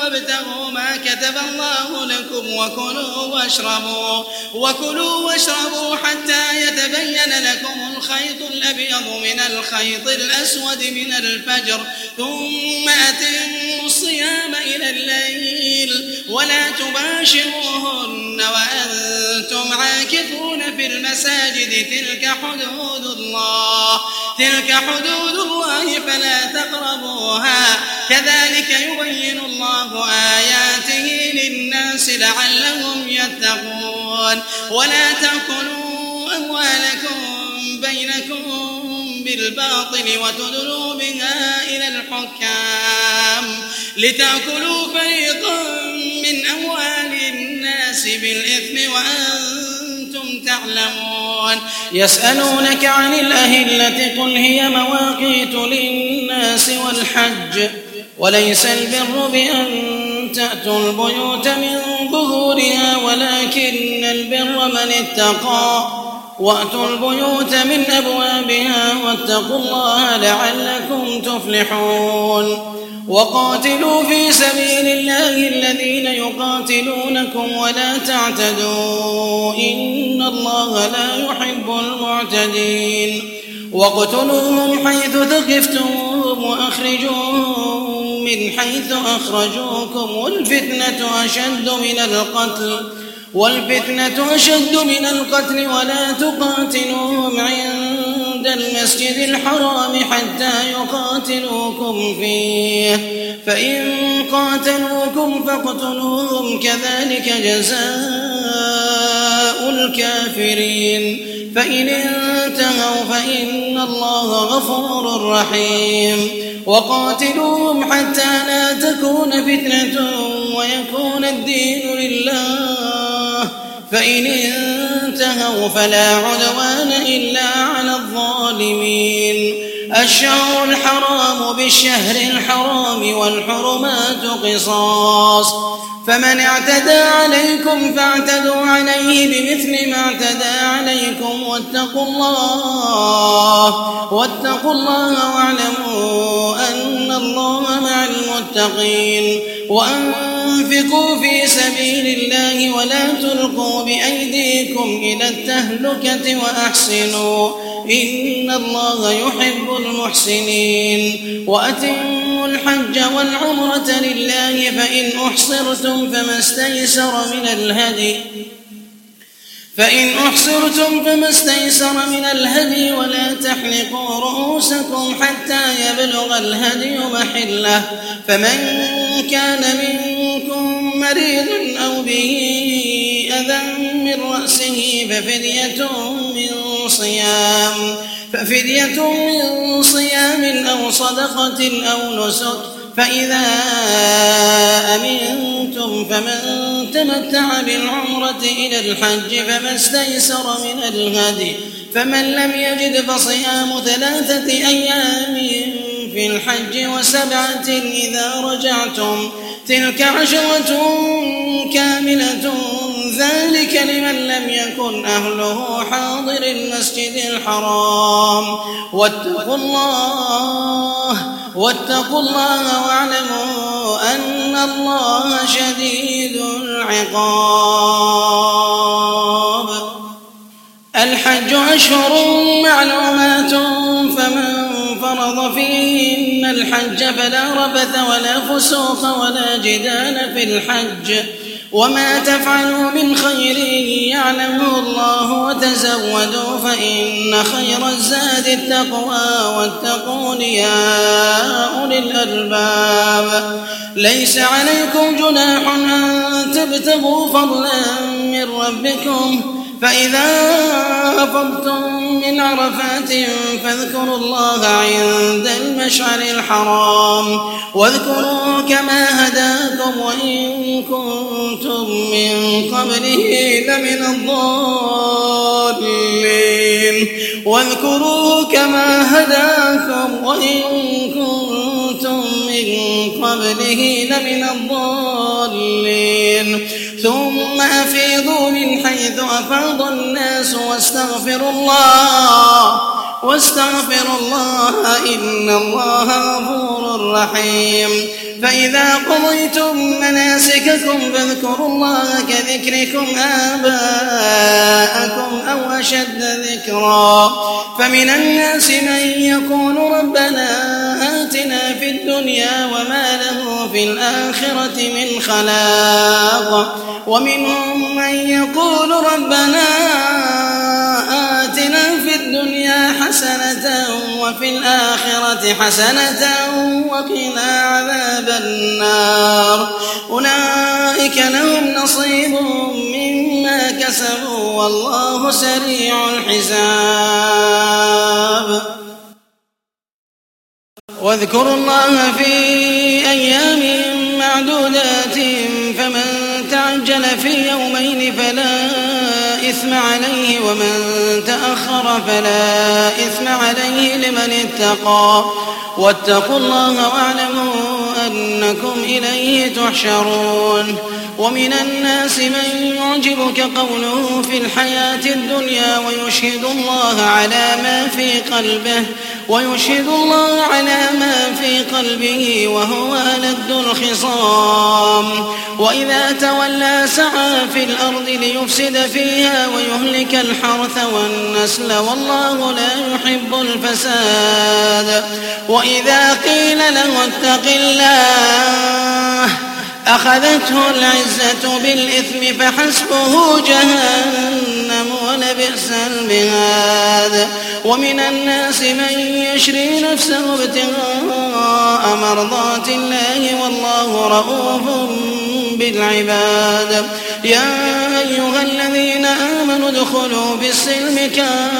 B: وابتغوا ما كتب الله لكم وكلوا واشربوا وكلوا واشربوا حتى يتبين لكم الخيط الأبيض من الخيط الأسود من الفجر ثم أتموا الصيام إلى الليل ولا تباشروهن وأنتم عاكفون في المساجد تلك حدود الله تلك حدود الله فلا تقربوها كذلك يبين الله آياته للناس لعلهم يتقون ولا تأكلوا أموالكم بينكم بالباطل وتدلوا بها إلى الحكام لتأكلوا فريقا من أموال الناس بالإثم وأنتم تعلمون يسألونك عن الأهلة قل هي مواقيت للناس والحج وليس البر بأن تأتوا البيوت من ظهورها ولكن البر من اتقى وأتوا البيوت من أبوابها واتقوا الله لعلكم تفلحون وقاتلوا في سبيل الله الذين يقاتلونكم ولا تعتدوا إن الله لا يحب المعتدين واقتلوهم حيث ثقفتموهم وأخرجوهم من حيث أخرجوكم والفتنة أشد من القتل والفتنة أشد من القتل ولا تقاتلوهم عند المسجد الحرام حتى يقاتلوكم فيه فإن قاتلوكم فاقتلوهم كذلك جزاء الكافرين فإن انتهوا فإن الله غفور رحيم وقاتلوهم حتى لا تكون فتنة ويكون الدين لله فإن انتهوا فلا عدوان إلا على الظالمين الشهر الحرام بالشهر الحرام والحرمات قصاص فمن اعتدى عليكم فاعتدوا عليه بمثل ما اعتدى عليكم واتقوا الله واتقوا الله واعلموا أن الله مع المتقين وأنفقوا في سبيل الله ولا تلقوا بأيديكم إلى التهلكة وأحسنوا إن الله يحب المحسنين وأتموا الحج والعمرة لله فإن أحصرتم فما استيسر من الهدي فإن أحصرتم فما استيسر من الهدي ولا تحلقوا رؤوسكم حتى يبلغ الهدي محله فمن كان منكم مريضا أو به أذى من رأسه ففدية من صيام ففدية من صيام أو صدقة أو نسك فإذا أمنتم فمن تمتع بالعمرة إلى الحج فما استيسر من الهدي فمن لم يجد فصيام ثلاثة أيام في الحج وسبعة إذا رجعتم تلك عشرة كاملة ذلك لمن لم يكن أهله حاضر المسجد الحرام واتقوا الله واتقوا الله واعلموا أن الله شديد العقاب الحج أشهر معلومات فمن فرض فيهن الحج فلا رفث ولا فسوق ولا جدال في الحج وما تفعلوا من خير يعلمه الله وتزودوا فإن خير الزاد التقوى واتقون يا أولي الألباب ليس عليكم جناح أن تبتغوا فضلا من ربكم فإذا أفضتم من عرفات فاذكروا الله عند المشعر الحرام واذكروا كما هداكم وإن كنتم من قبله لمن الضالين واذكروا كما هداكم وإن كنتم من قبله لمن الضالين ثم أفيضوا من حيث أفاض الناس واستغفروا الله واستغفروا الله إن الله غفور رحيم. فإذا قضيتم مناسككم فاذكروا الله كذكركم آباءكم أو أشد ذكرا. فمن الناس من يقول ربنا آتنا في الدنيا وما له في الآخرة من خلاق، ومنهم من يقول ربنا آتنا في الدنيا حسنة وفي الآخرة حسنة وقنا عذاب النار. أولئك لهم نصيب مما كسبوا والله سريع الحساب. واذكروا الله في أيام معدودات فمن تعجل في يومين فلا إثم عليه ومن تأخر فلا إثم عليه لمن اتقى. واتقوا الله واعلموا أنكم إليه تحشرون. ومن الناس من يعجبك قوله في الحياة الدنيا ويشهد الله على ما في قلبه ويشهد الله على ما في قلبه وهو ألد الخصام. وإذا تولى سعى في الأرض ليفسد فيها ويهلك الحرث والنسل والله لا يحب الفساد. وإذا قيل له اتق الله أخذته العزة بالإثم فحسبه جهنم ولبئس المهاد. ومن الناس من يشري نفسه ابتغاء مرضات الله والله رؤوف بالعباد. يا أيها الذين آمنوا ادخلوا بالسلم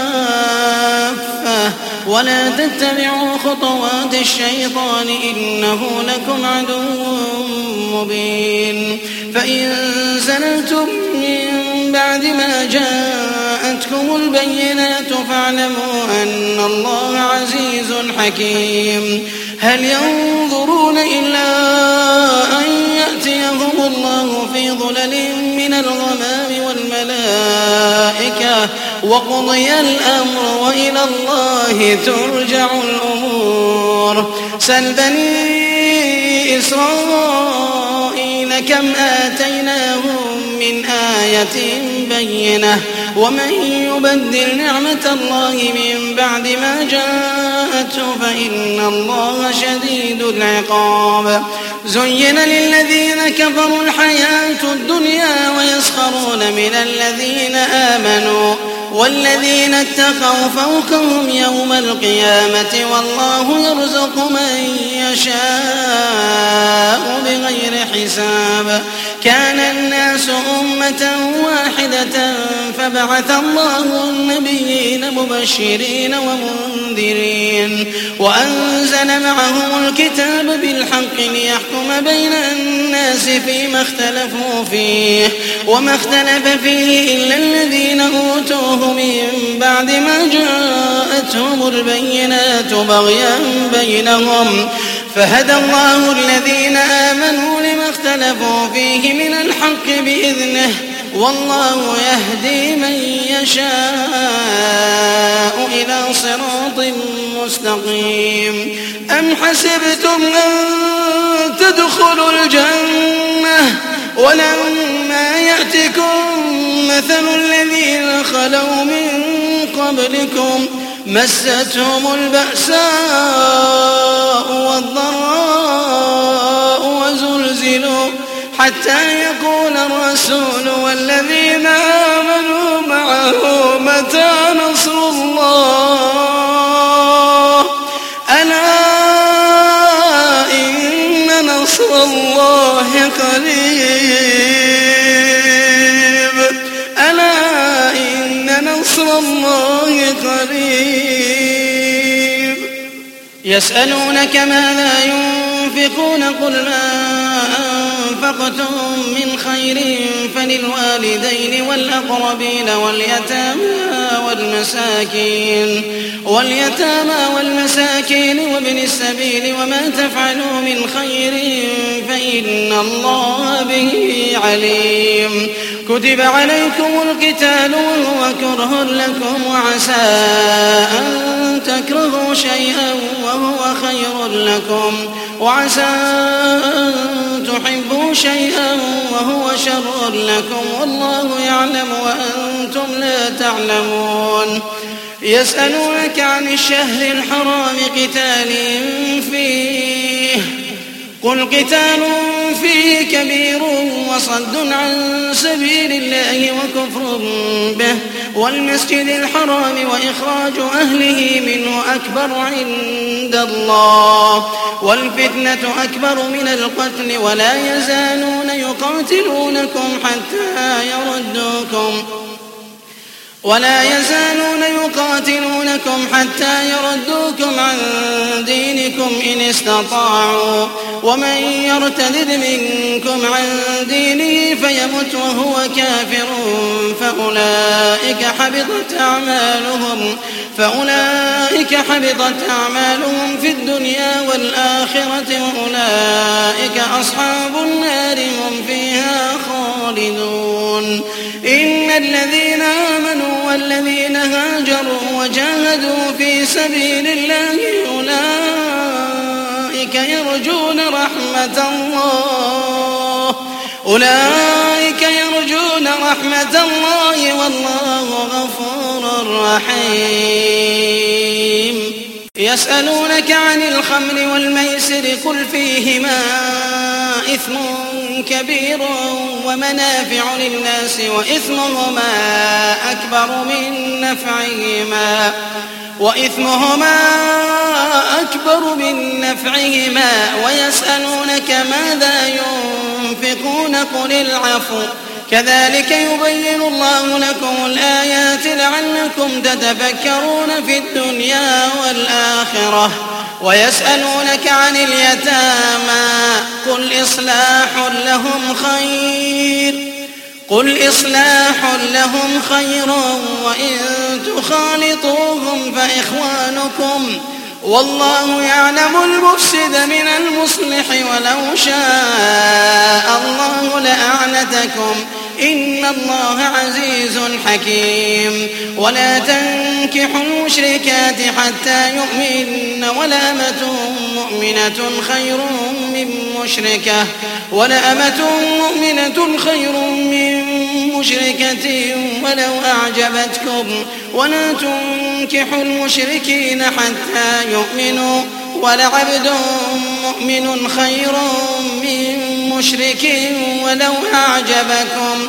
B: كافة ولا تتبعوا خطوات الشيطان إنه لكم عدو مبين. فإن زللتم من بعد ما جاءتكم البينات فاعلموا أن الله عزيز حكيم. هل ينظرون إلا أن يأتيهم الله في ظلل من الغمام والملائكة وقضي الأمر وإلى الله ترجع الأمور. سل بني إسرائيل كم آتيناهم من آية بينة ومن يبدل نعمة الله من بعد ما جاءته فإن الله شديد العقاب. زين للذين كفروا الحياة الدنيا ويسخرون من الذين آمنوا والذين اتقوا فوقهم يوم القيامة والله يرزق من يشاء بغير حساب. كان الناس أمة واحدة فبعث الله النبيين مبشرين ومنذرين وأنزل معهم الكتاب بالحق ليحكم بين الناس فيما اختلفوا فيه وما اختلف فيه إلا الذين أوتوه من بعد ما جاءتهم البينات بغيا بينهم فهدى الله الذين آمنوا لما اختلفوا فيه من الحق بإذنه والله يهدي من يشاء إلى صراط مستقيم. أم حسبتم أن تدخلوا الجنة ولما يأتكم مثل الذين خلوا من قبلكم مستهم البأساء والضراء وزلزلوا حتى يقول الرسول والذين آمنوا معه متى نصر الله ألا إن نصر الله قريب ألا إن نصر الله قريب. يسألونك ماذا ينفقون قل ما أنفقتم من خير فللوالدين والأقربين واليتامى والمساكين واليتامى والمساكين وابن السبيل وما تفعلوا من خير فإن الله به عليم. كتب عليكم القتال وهو كره لكم وعسى أن تكرهوا شيئا وهو خير لكم وعسى أن تحبوا شيئا وهو شر لكم والله يعلم وأنتم لا تعلمون يسألونك عن الشهر الحرام قتال فيه قل قتال فيه كبير وصد عن سبيل الله وكفر به والمسجد الحرام وإخراج أهله منه أكبر عند الله والفتنة أكبر من القتل ولا يزالون يقاتلونكم حتى يردوكم ولا يزالون يقاتلونكم حتى يردوكم عن دينكم إن استطاعوا ومن يرتد منكم عن دينه فيمت وهو كافر فأولئك حبطت أعمالهم فأولئك حبطت أعمالهم في الدنيا والآخرة وأولئك أصحاب النار هم فيها خالدون إن الذين آمنوا والذين هاجروا وجاهدوا في سبيل الله أولئك يرجون رحمة الله أولئك يرجون رحمة الله والله غفور رحيم يسألونك عن الخمر والميسر قل فيهما إثم كبير ومنافع للناس وإثمهما أكبر من نفعهما وإثمهما أكبر من نفعهما ويسألونك ماذا ينفقون قل العفو كذلك يبين الله لكم الآيات لعلكم تتفكرون في الدنيا والآخرة ويسألونك عن اليتامى قل إصلاح لهم خير قل إصلاح لهم خير وإن تخالطوهم فإخوانكم والله يعلم المفسد من المصلح ولو شاء الله لأعنتكم إن الله عزيز حكيم ولا تنكحوا المشركات حتى يؤمن ولأمة مؤمنة خير من مشركة ولأمة مؤمنة خير من مشركة ولو أعجبتكم ولا تنكحوا المشركين حتى يؤمنوا ولعبد مؤمن خير من مشرك ولو أعجبكم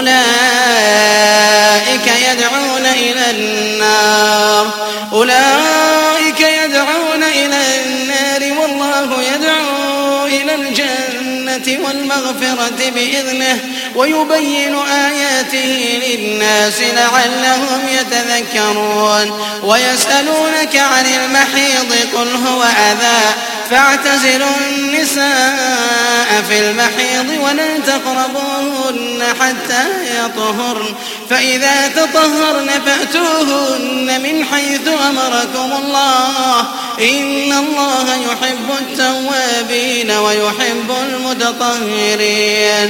B: أولئك يدعون إلى النار أولئك يدعون إلى النار والله يدعو إلى الجنة والمغفرة بإذنه ويبين آياته للناس لعلهم يتذكرون ويسألونك عن المحيض قل هو أذى فاعتزلوا النساء في المحيض ولا تقربوهن حتى يطهرن فإذا تطهرن فأتوهن من حيث أمركم الله إن الله يحب التوابين ويحب المتطهرين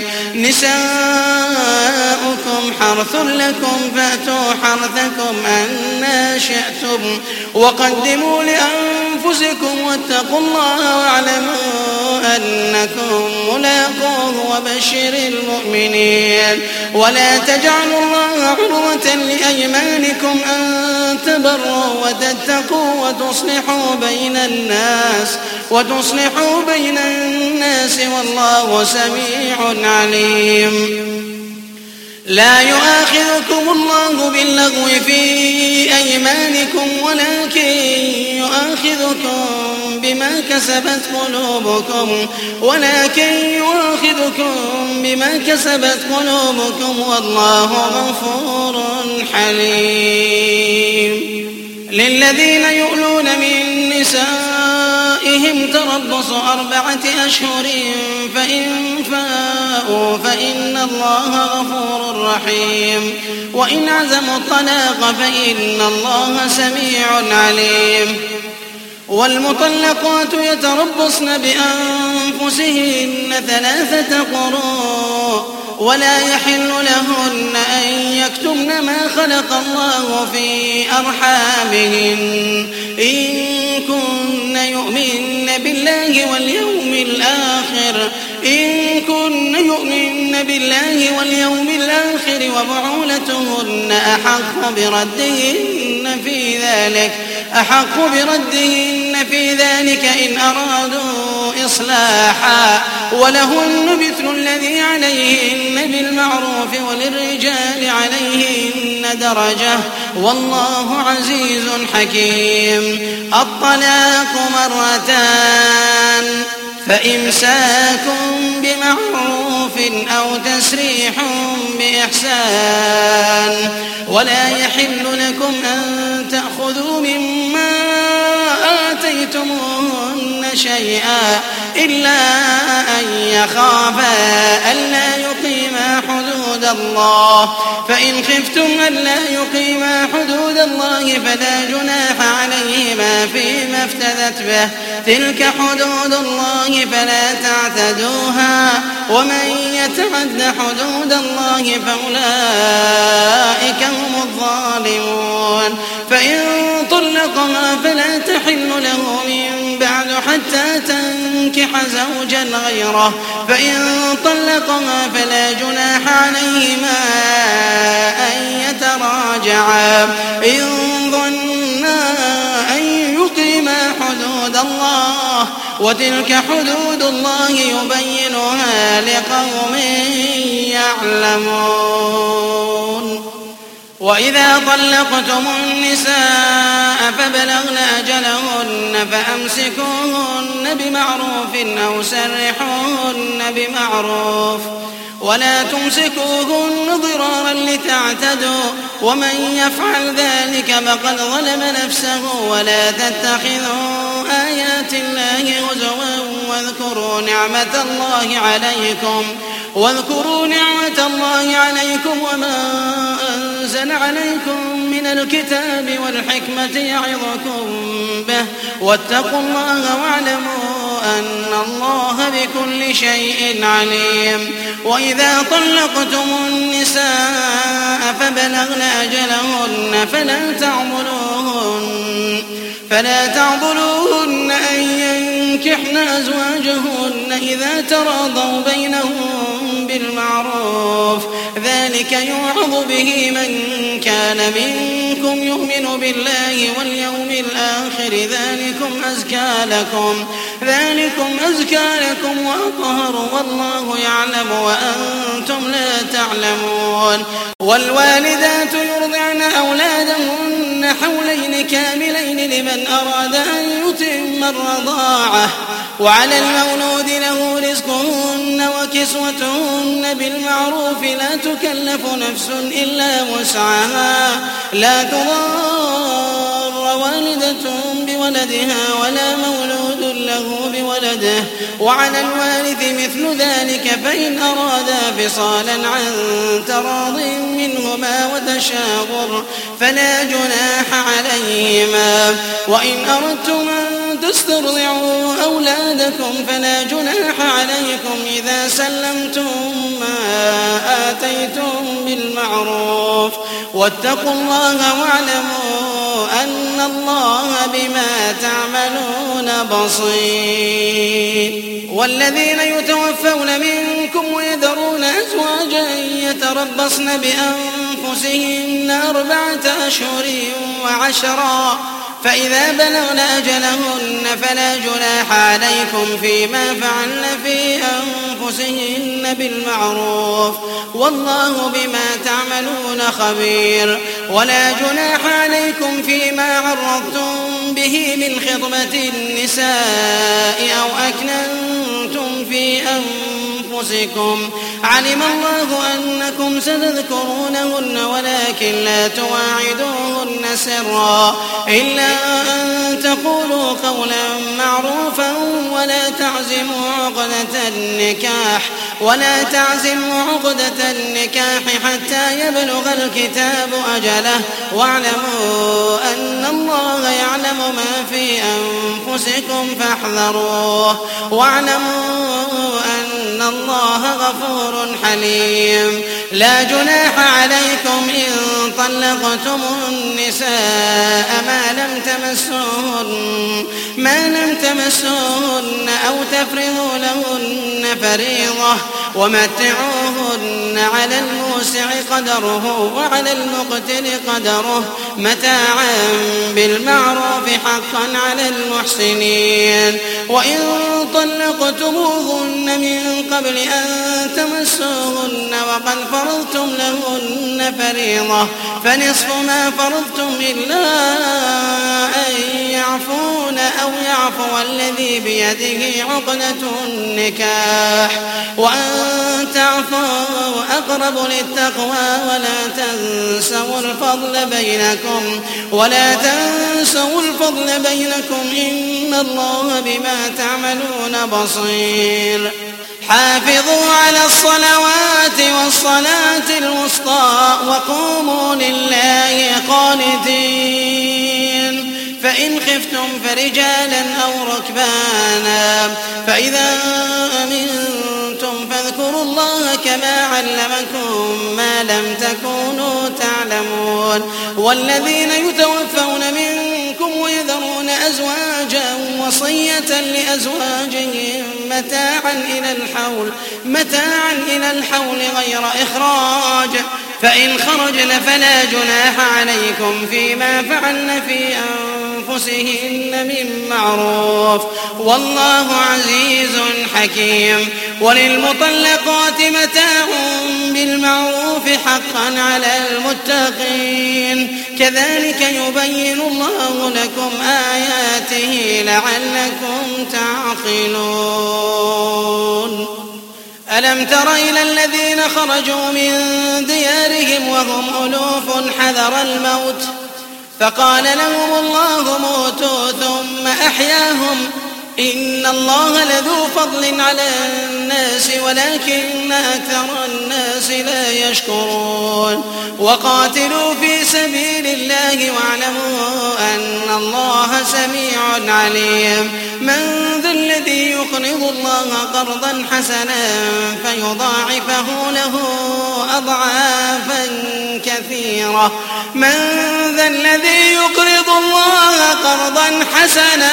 B: نساؤكم حرث لكم فأتوا حرثكم أنى شئتم وقدموا لأنفسكم واتقوا الله واعلموا أنكم ملاقوه وبشر المؤمنين ولا تجعلوا الله عرضة لأيمانكم أن تبروا وتتقوا وتصلحوا بين الناس وتصلحوا بين الناس والله سميع عليم لا يؤاخذكم الله باللغو في أيمانكم ولكن يؤاخذكم بما كسبت قلوبكم ولكن يؤاخذكم بما كسبت قلوبكم والله غفور حليم للذين يؤلون من نسائهم تربص أربعة أشهر فإن فاءوا فإن الله غفور رحيم وإن عزموا الطلاق فإن الله سميع عليم والمطلقات يتربصن بأنفسهن ثلاثة قروء ولا يحل لهن أن يكتمن ما خلق الله في أرحامهن إن كن يؤمن بالله واليوم الآخر إن كن يؤمن بالله واليوم الآخر وبعولتهن أحق بردهن في ذلك أحق بردهن في ذلك إن أرادوا إصلاحا ولهن مثل الذي عليهن بالمعروف وللرجال عليهن درجة والله عزيز حكيم. الطلاق مرتان فإمساك بمعروف أو تسريح بإحسان ولا يحل لكم أن تأخذوا مما آتيتموهن شيئا إلا أن يخافا ألا يقيما حدود الله فإن خفتم ألا يقيما حدود الله فلا جناح عليهما فيما افتدت به تلك حدود الله فلا تعتدوها ومن يتعد حدود الله فأولئك هم الظالمون. فإن طلقها فلا تحل له من بعد حتى تنكح زوجا غيره فإن طلقها فلا جناح عليهما أن يتراجعا إن ظنا أن يقيما حدود الله وتلك حدود الله يبينها لقوم يعلمون. وإذا طلقتم النساء فبلغن أجلهن فأمسكوهن بمعروف أو سرحوهن بمعروف ولا تمسكوهن ضرارا لتعتدوا ومن يفعل ذلك فقد ظلم نفسه ولا تتخذوا آيات الله هزوا واذكروا نعمة الله عليكم واذكروا نعمة الله عليكم وما أنزل عليكم من الكتاب والحكمة يعظكم به واتقوا الله واعلموا أن الله بكل شيء عليم. وإذا طلقتم النساء فبلغن أجلهن فلا تعضلوهن فلا تعضلوهن أن ينكحن أزواجهن إذا تراضوا بينهم بالمعروف ذلك يوعظ به من كان منكم يؤمن بالله واليوم الآخر ذلكم أزكى لكم ذلكم أزكى لكم وأطهر والله يعلم وأنتم لا تعلمون. والوالدات يرضعن أولادهن حولين كاملين لمن أراد أن يتم الرضاعة وعلى المولود له رزقهن وكسوتهن بالمعروف لا تكلف نفس إلا وسعها لا تضار والدة بولدها ولا مولود له بولده وعلى الوارث مثل ذلك فإن أرادا فصالا عن تراض منهما وتشاور فلا جناح عليهما. وإن أردتم أن تسترضعوا أولادكم فلا جناح عليكم إذا سلمتم ما آتيتم بالمعروف واتقوا الله واعلموا أن الله بما تعملون بصير. والذين يتوفون منكم ويذرون أزواجا يتربصن بأنفسهن أربعة أشهر وعشرا فإذا بلغن أجلهن فلا جناح عليكم فيما فعلن في أنفسهن بالمعروف والله بما تعملون خبير. ولا جناح عليكم فيما عرضتم به من خطبة النساء أو أكننتم في أنفسكم علم الله أنكم ستذكرونهن ولكن لا تواعدوهن سرا إلا أن تقولوا قولا معروفا ولا تعزموا عقدة النكاح ولا تعزموا عقدة النكاح حتى يبلغ الكتاب أجله واعلموا أن الله يعلم ما في أنفسكم فاحذروه واعلموا أن الله غفور حليم. لا جناح عليكم إن طلقتم النساء ما لم تمسوهن ما لم تمسوهن أو تفرضوا لهن فريضة ومتعوهن على الموسع قدره وعلى المقتر قدره متاعا بالمعروف حقا على المحسنين. وإن طلقتموهن من قبل أن تمسوهن وقد فرضتم لهن فريضة فنصف ما فرضتم إلا أن يعفون أو يعفو الذي بيده عقدة النكاح وأن تعفوا أقرب للتقوى ولا تنسوا الفضل بينكم ولا تنسوا الفضل بينكم إن الله بما تعملون بصير. حافظوا على الصلوات والصلاة الوسطى وقوموا لله قانتين. فإن خفتم فرجالا أو ركبانا فإذا أمنتم فاذكروا الله كما علمكم ما لم تكونوا تعلمون. والذين يتوفون منكم ويذرون أزواجا وصية لأزواجهم متاعا إلى الحول متاعا إلى الحول غير إخراج فإن خرجن فلا جناح عليكم فيما فعلن في أنفسهن من معروف والله عزيز حكيم. وللمطلقات متاع بالمعروف حقا على المتقين كذلك يبين الله لكم آياته لعلكم تعقلون. ألم تر إلى الذين خرجوا من ديارهم وهم ألوف حذر الموت فقال لهم الله موتوا ثم أحياهم إن الله لذو فضل على الناس ولكن أكثر الناس لا يشكرون. وقاتلوا في سبيل الله واعلموا أن الله سميع عليم. من ذا الذي يقرض الله قرضا حسنا فيضاعفه له أضعافا كثيرة من ذا الذي يقرض الله قرضا حسنا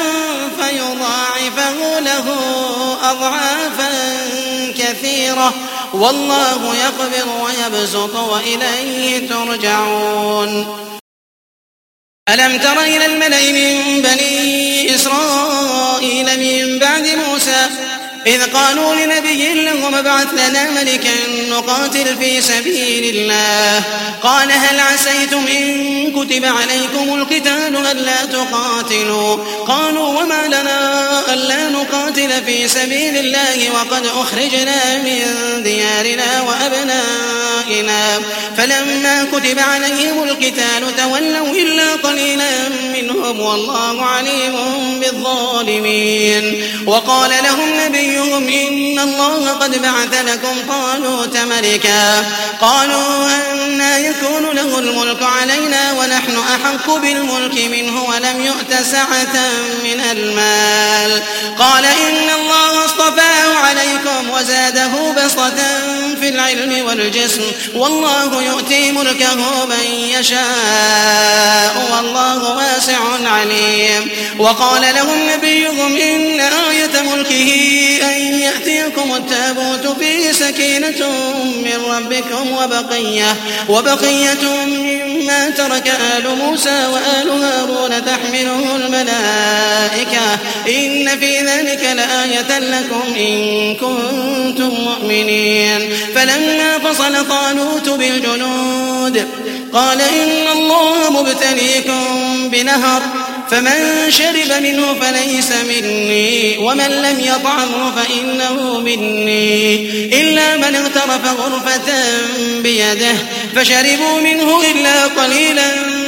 B: فيضاعفه له أضعافا كثيرة والله يقبض ويبسط وإليه ترجعون. ألم تر إلى الملأ من بني إسرائيل من بعد موسى إذ قالوا لنبي له ابعث لنا ملكا نقاتل في سبيل الله قال هل عسيتم إن كتب عليكم القتال ألا تقاتلوا قالوا وما لنا ألا نقاتل في سبيل الله وقد أخرجنا من ديارنا وأبنائنا فلما كتب عليهم القتال تولوا إلا قليلا منهم والله عليم بالظالمين. وقال لهم نبيهم إن الله قد بعث لكم طالوت ملكا قالوا أنى يكون له الملك علينا ونحن أحق بالملك منه ولم يؤت سعة من المال قال إن الله اصطفاه عليكم وزاده بسطة في العلم والجسم والله يؤتي ملكه من يشاء والله واسع عليم. وقال لهم نبيهم إن آية ملكه أن يأتيكم التابوت فيه سكينة من ربكم وبقية, وبقية مما ترك آل موسى وآل هارون تحمله الملائكة إن في ذلك لآية لكم إن كنتم مؤمنين. فلما فصل طالوت بالجنود قال إن الله مبتليكم بنهر فمن شرب منه فليس مني ومن لم يطعمه فإنه مني إلا من اغترف غرفة بيده فشربوا منه إلا قليلا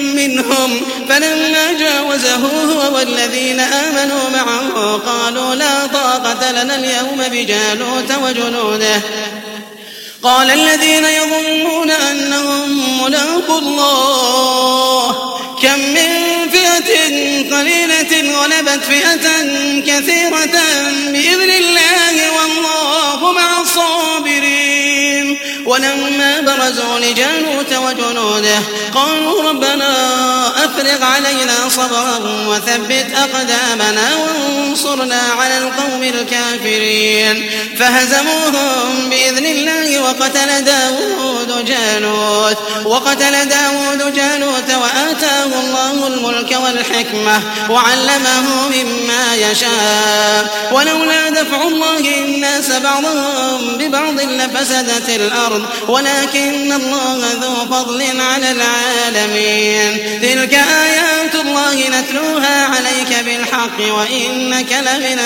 B: منهم فلما جاوزه هو والذين آمنوا معه قالوا لا طاقة لنا اليوم بجالوت وجنوده قال الذين يظنون أنهم ملاقو الله كم من فئة قليلة غلبت فئة كثيرة بإذن الله والله مع الصابرين ولما برزوا لجالوت وجنوده قالوا ربنا أفرغ علينا صبرا وثبت أقدامنا وانصرنا على القوم الكافرين فهزموهم بإذن الله وقتل داود جالوت وقتل داود جالوت وآتاه الله الملك والحكمة وعلمه مما يشاء ولولا دفع الله الناس بعضهم ببعض لفسدت الأرض ولكن الله ذو فضل على العالمين تلك آيات الله نتلوها عليك بالحق وإنك لمن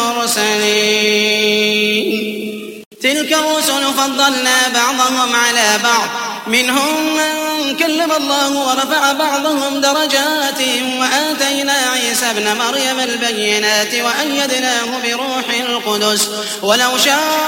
B: المرسلين تلك الرسل فضلنا بعضهم على بعض منهم من كلم الله ورفع بعضهم درجات وآتينا عيسى ابن مريم البينات وأيدناه بروح القدس ولو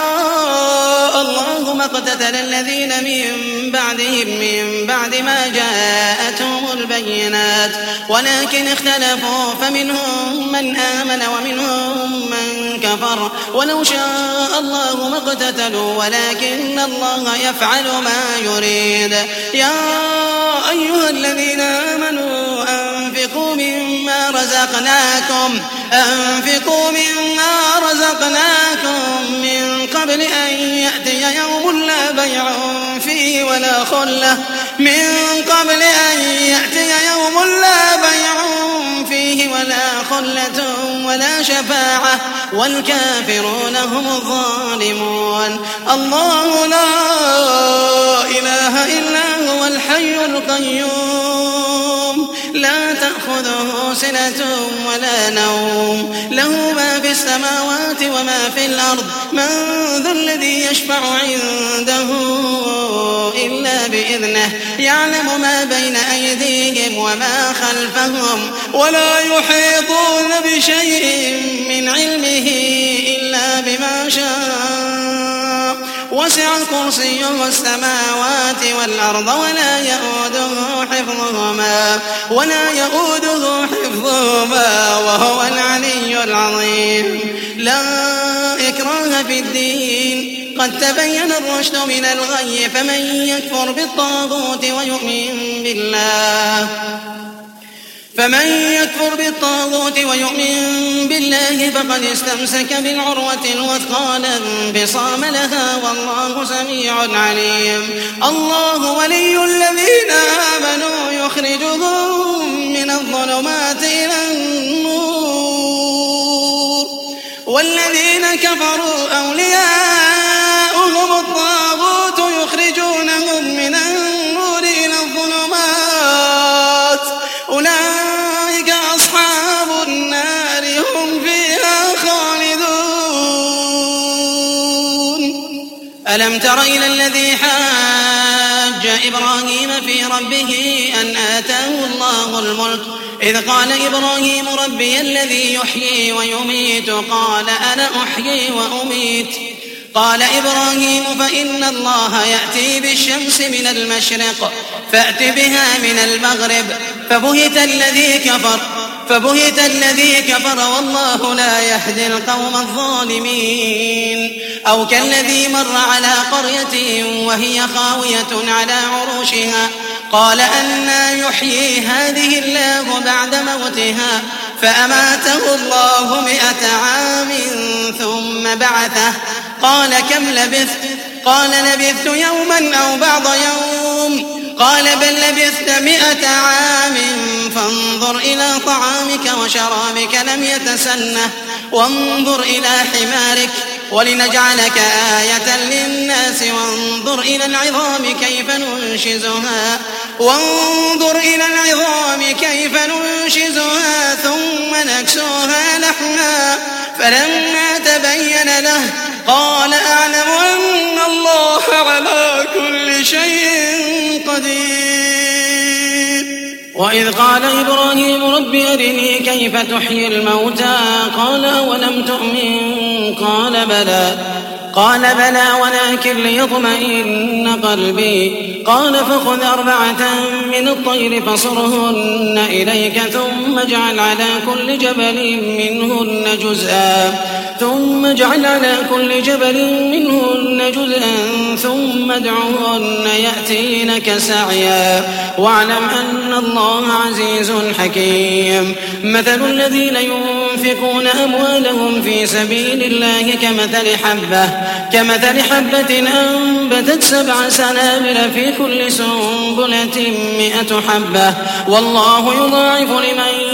B: شاء الله ما اقتتل الذين من بعدهم من بعد ما جاءتهم البينات ولكن اختلفوا فمنهم من آمن ومنهم من كفر ولو شاء الله ما اقتتلوا ولكن الله يفعل ما يريد يا أيها الذين آمنوا أنفقوا مما رزقناكم أنفقوا مما رزقناكم من قبل أن يأتي يوم لا بيع فيه ولا خلة من قبل أن يأتي يوم لا بيع فيه ولا خلة ولا شفاعة والكافرون هم الظالمون الله لا إله إلا هو الحي القيوم لا تأخذه سنة ولا نوم له ما في السماوات وما في الأرض من ذا الذي يشفع عنده إلا بإذنه يعلم ما بين أيديهم وما خلفهم ولا يحيطون بشيء من علمه إلا بما شاء وسع كرسيه السماوات والأرض ولا يؤوده حفظهما ولا يؤوده حفظهما وهو العلي العظيم لا إكراه في الدين قد تبين الرشد من الغي فمن يكفر بالطاغوت ويؤمن بالله فمن يكفر بالطاغوت ويؤمن بالله فقد استمسك بالعروة الوثقى لا انفصام لها والله سميع عليم الله ولي الذين آمنوا يخرجهم من الظلمات إلى النور والذين كفروا أولياؤهم الطاغوت يخرجونهم من النور إلى الظلمات أولئك أصحاب النار هم فيها خالدون ألم تر إلى الذي حاج إبراهيم في ربه أن آتاه الله الملك إذ قال إبراهيم ربي الذي يحيي ويميت قال أنا أحيي وأميت قال إبراهيم فإن الله يأتي بالشمس من المشرق فأت بها من المغرب فبهت الذي كفر فبهت الذي كفر والله لا يهدي القوم الظالمين أو كالذي مر على قرية وهي خاوية على عروشها قال أنى يحيي هذه الله بعد موتها فأماته الله مئة عام ثم بعثه قال كم لبثت قال لبثت يوما أو بعض يوم قال بل لبثت مئة عام فانظر إلى طعامك وشرابك لم يتسنه وانظر إلى حمارك ولنجعلك آية للناس وانظر إلى العظام كيف ننشزها وانظر إلى العظام كيف ننشزها ثم نكسوها لحما فلما تبين له قال أعلم أن الله على كل شيء قدير وإذ قال إبراهيم رب أرني كيف تحيي الموتى قال أولم تؤمن قال بلى قال بلى ولكن ليطمئن قلبي قال فخذ أربعة من الطير فصرهن إليك ثم اجعل على كل جبل منهن جزءا ثم اجعل على كل جبل منهن جزءا ثم ادعهن يأتينك سعيا واعلم أن الله عزيز حكيم مثل الذين ينفقون أموالهم في سبيل الله كمثل حبة كمثل حبة أنبتت سبع سنابل في كل سنبلة مئة حبة والله يضاعف لمن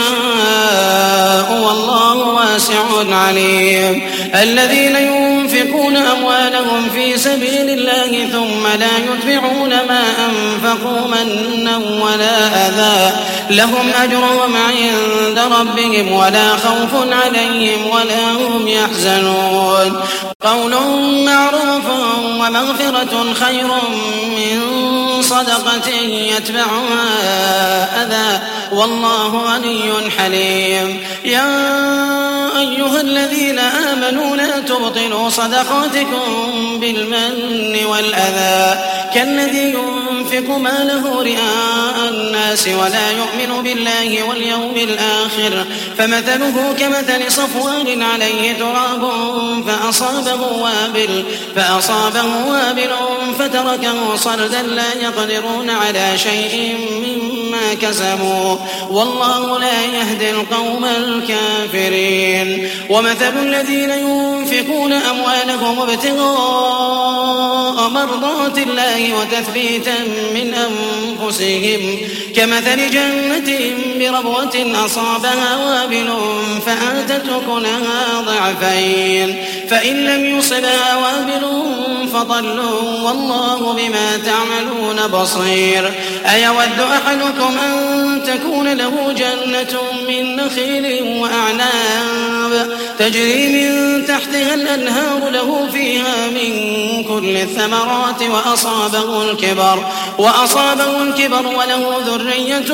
B: يشاء والله واسع عليم الذين ينفقون أموالهم في سبيل الله ثم لا يتبعون ما أنفقوا منا ولا أذى لهم أجرهم عند ربهم ولا خوف عليهم ولا هم يحزنون قول معروف ومغفرة خير من صدقة يتبعها أذى والله غني حليم يا أيها الذين آمنوا لا تبطلوا صدقاتكم بالمن والأذى كالذي ينفق ماله رئاء الناس ولا يؤمن بالله واليوم الآخر فمثله كمثل صفوان عليه تراب فأصابه وابل فأصابه وابل فتركه صلدا لا يقدرون على شيء مما كسبوا والله لا يهدي القوم الكافرين ومثل الذين ينفقون أموالهم ابتغاء مرضات الله وتثبيتا من أنفسهم كمثل جنة بربوة أصابها وابل فآتت أكلها ضعفين فإن لم يصبها وابل فضل والله بما تعملون بصير أيود أحدكم أن تكون له جنة من نخيل وأعناب تجري من تحتها الأنهار له فيها من كل الثمرات وأصابه الكبر وأصابه الكبر وله ذرية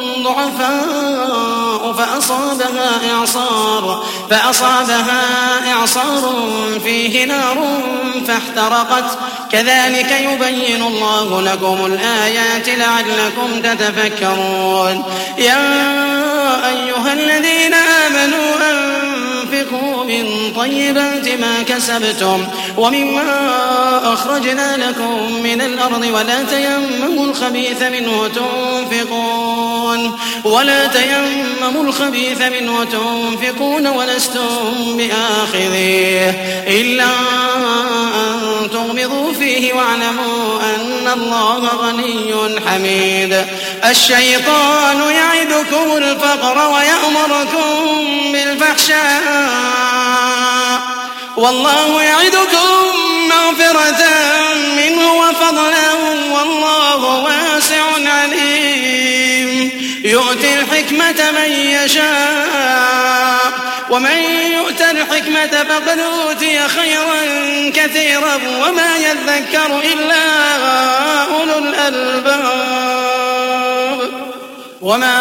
B: ضعفاء فأصابها إعصار فأصابها إعصار فيه نار فاحترقت كذلك يبين الله لكم الآيات لعلكم تتفكرون يا أيها الذين آمنوا أنفقوا من طيبات ما كسبتم ومما أخرجنا لكم من الأرض ولا تيمموا الخبيث منه تنفقون ولا تيمموا الخبيث منه تنفقون ولستم بآخذيه إلا أن تغمضوا فيه واعلموا أن الله غني حميد الشيطان يعدكم الفقر ويأمركم بالفحشاء والله يعدكم مغفرة منه وفضلا والله واسع عليم يؤتي الحكمة من يشاء ومن يؤت الحكمة فقد أوتي خيرا كثيرا وما يذكر إلا أولو الألباب وما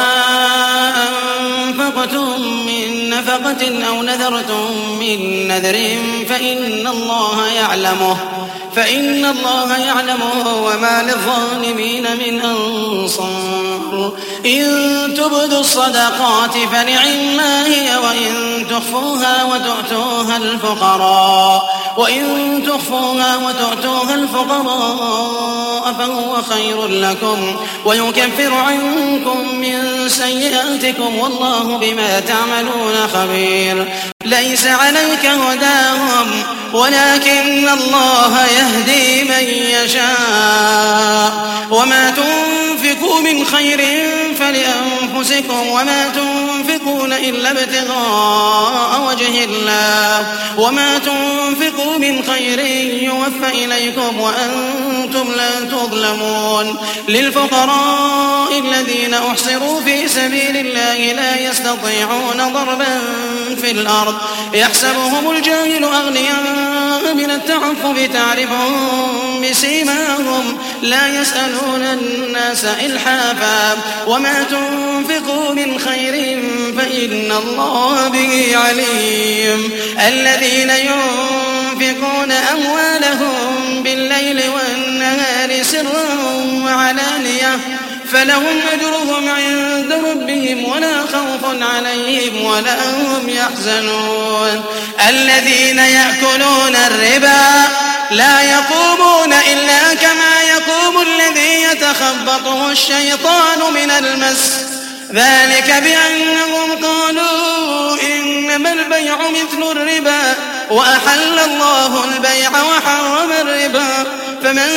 B: أنفقتم من نفقة أو نذرتم من نذر فإن الله يعلمه فإن الله يعلمه وما للظالمين من أنصار إن تبدوا الصدقات فنعما هي وإن تخفوها وتؤتوها الفقراء وإن تخفوها وتؤتوها الفقراء فهو خير لكم ويكفر عنكم من سيئاتكم والله بما تعملون خبير ليس عليك هداهم ولكن الله يهدي من يشاء وما تنفقوا من خير فلأنفسكم وما تنفقون إلا ابتغاء وجه الله وما تنفقوا من خير يوفى إليكم وأنتم لا تظلمون للفقراء الذين أحصروا في سبيل الله لا يستطيعون ضربا في الأرض يحسبهم الجاهل أغنياء من التعفف تعرفهم بسيماهم لا يسألون الناس إلحافا وما تنفقوا من خير فإن الله به عليم الذين ينفقون أموالهم بالليل والنهار سرا وعلانية فلهم أجرهم عند ربهم ولا خوف عليهم ولا هم يحزنون الذين يأكلون الربا لا يقومون إلا كما يقوم الذي يتخبطه الشيطان من المس ذلك بأنهم قالوا إنما البيع مثل الربا وأحل الله البيع وحرم الربا فمن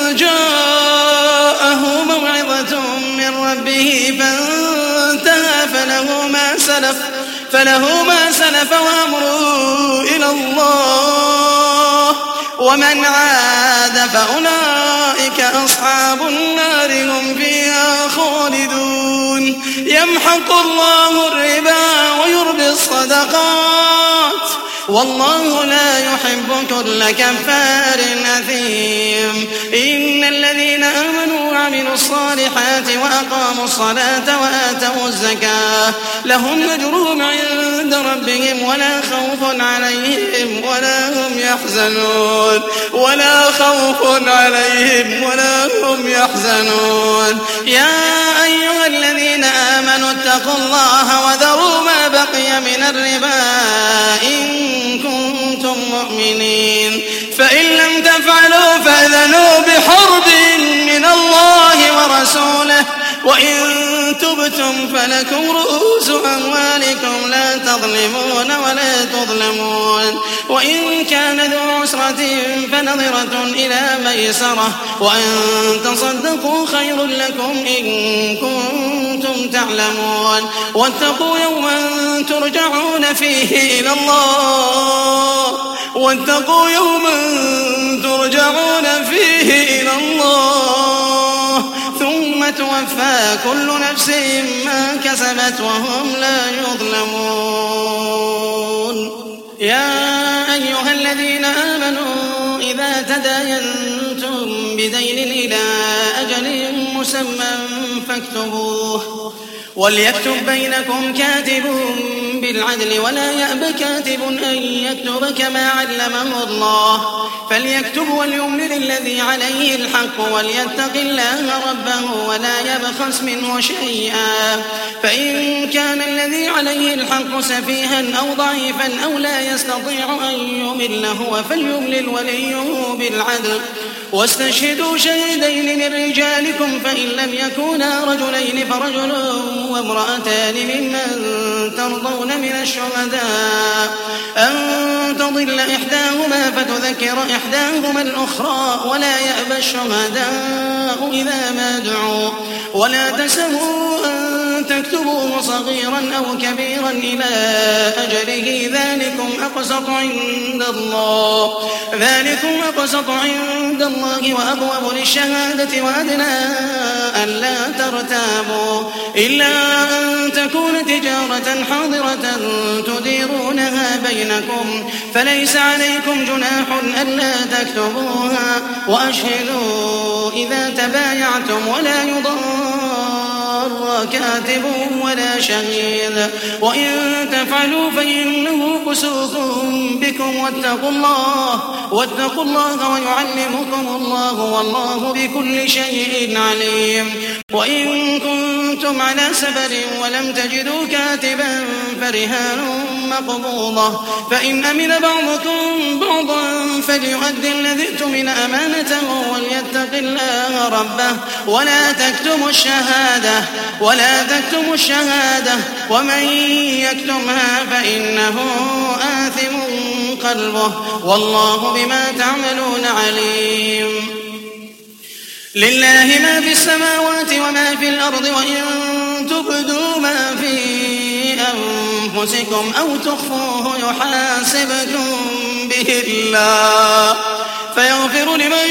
B: جاءه موعظة من ربه فانتهى فله ما سلف فله ما سلف وأمره إلى الله ومن عاد فأولئك أصحاب النار هم فيها خالدون يمحق الله الربا ويربي الصدقات والله لا يحب كل كفار أثيم إن الذين آمنوا وعملوا الصالحات وأقاموا الصلاة وآتوا الزكاة لهم أجرهم عند ربهم ولا خوف عليهم ولا هم يحزنون ولا خوف عليهم ولا هم يحزنون يا أيها الذين آمنوا اتقوا الله وذروا ما بقي من الربا إن كنتم مؤمنين فإن لم تفعلوا فأذنوا بحرب من الله ورسوله وإن تبتم فلكم رؤوس أموالكم لا تظلمون ولا تظلمون وإن كان ذو عسرة فنظرة إلى ميسرة وأن تصدقوا خير لكم إن كنتم تعلمون واتقوا يوما ترجعون فيه إلى الله واتقوا يوما ترجعون فيه إلى الله ثم توفى كل نفس ما كسبت وهم لا يظلمون يا أيها الذين آمنوا إذا تداينتم بدين إلى أجل مسمى فاكتبوه وليكتب بينكم كاتب بالعدل ولا يأب كاتب أن يكتب كما علمه الله فليكتب وليملل الذي عليه الحق وليتق الله ربه ولا يبخس منه شيئا فإن كان الذي عليه الحق سفيها أو ضعيفا أو لا يستطيع أن يمل هو فليملل وليه بالعدل واستشهدوا شهيدين من رجالكم فإن لم يكونا رجلين فرجل وامرأتان ممن ترضون من الشهداء أن تضل إحداهما فتذكر إحداهما الأخرى ولا يأبى الشهداء إذا ما دعوا ولا تسهوا أن تكتبوه صغيرا أو كبيرا إلى أجله ذلكم أقسط عند الله ذلكم أقسط عند الله وأقوم للشهادة وأدنى ألا ترتابوا إلا أن تكون تجارة حاضرة تديرونها بينكم فليس عليكم جناح ألا تكتبوها وأشهدوا إذا تبايعتم ولا يضار كاتب ولا شهيد وإن تفعلوا فإنه فسوق بكم واتقوا الله واتقوا الله ويعلمكم الله والله بكل شيء عليم وإن كنتم على سفر ولم تجدوا كاتبا فرهان مقبوضة فإن أمن بعضكم بعضا فليؤدي الذي اؤتمن أمانته وليتق الله ربه ولا تكتموا الشهادة ولا تكتموا الشهادة ومن يكتمها فإنه آثم قلبه والله بما تعملون عليم لله ما في السماوات وما في الأرض وإن تبدوا ما في أنفسكم أو تخفوه يحاسبكم به الله فيغفر لمن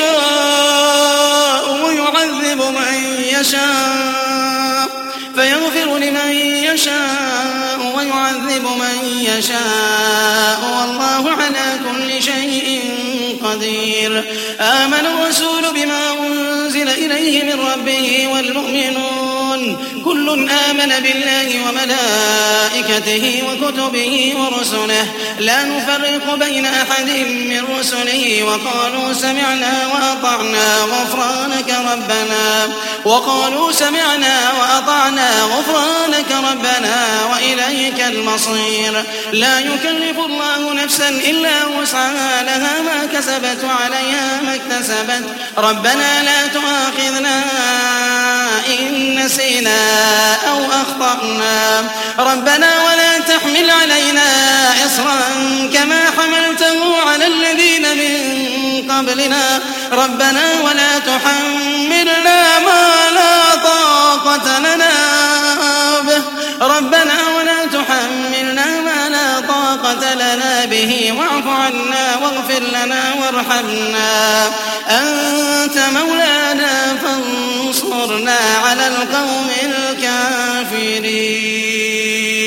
B: يشاء ويعذب من يشاء فيغفر لمن يشاء ويعذب من يشاء والله على كل شيء قدير. آمن الرسول بما أنزل إليه من ربه والمؤمنون كل آمن بالله وملائكته وكتبه ورسله لا نفرق بين أحد من رسله وقالوا سمعنا وأطعنا غفرانك ربنا وقالوا سمعنا وأطعنا غفرانك ربنا وإليك المصير. لا يكلف الله نفسا إلا وسعها لها ما كسبت وعليها ما اكتسبت. ربنا لا تؤاخذنا إن نسينا أو أخطأنا ربنا ولا تحمل علينا إصرا كما حملته على الذين من قبلنا ربنا ولا تحملنا ما لا طاقة لنا به ربنا ولا تحملنا ما لا طاقة لنا به واعف عنا واغفر لنا وارحمنا أنت مولانا فانصرنا على القوم الكافرين.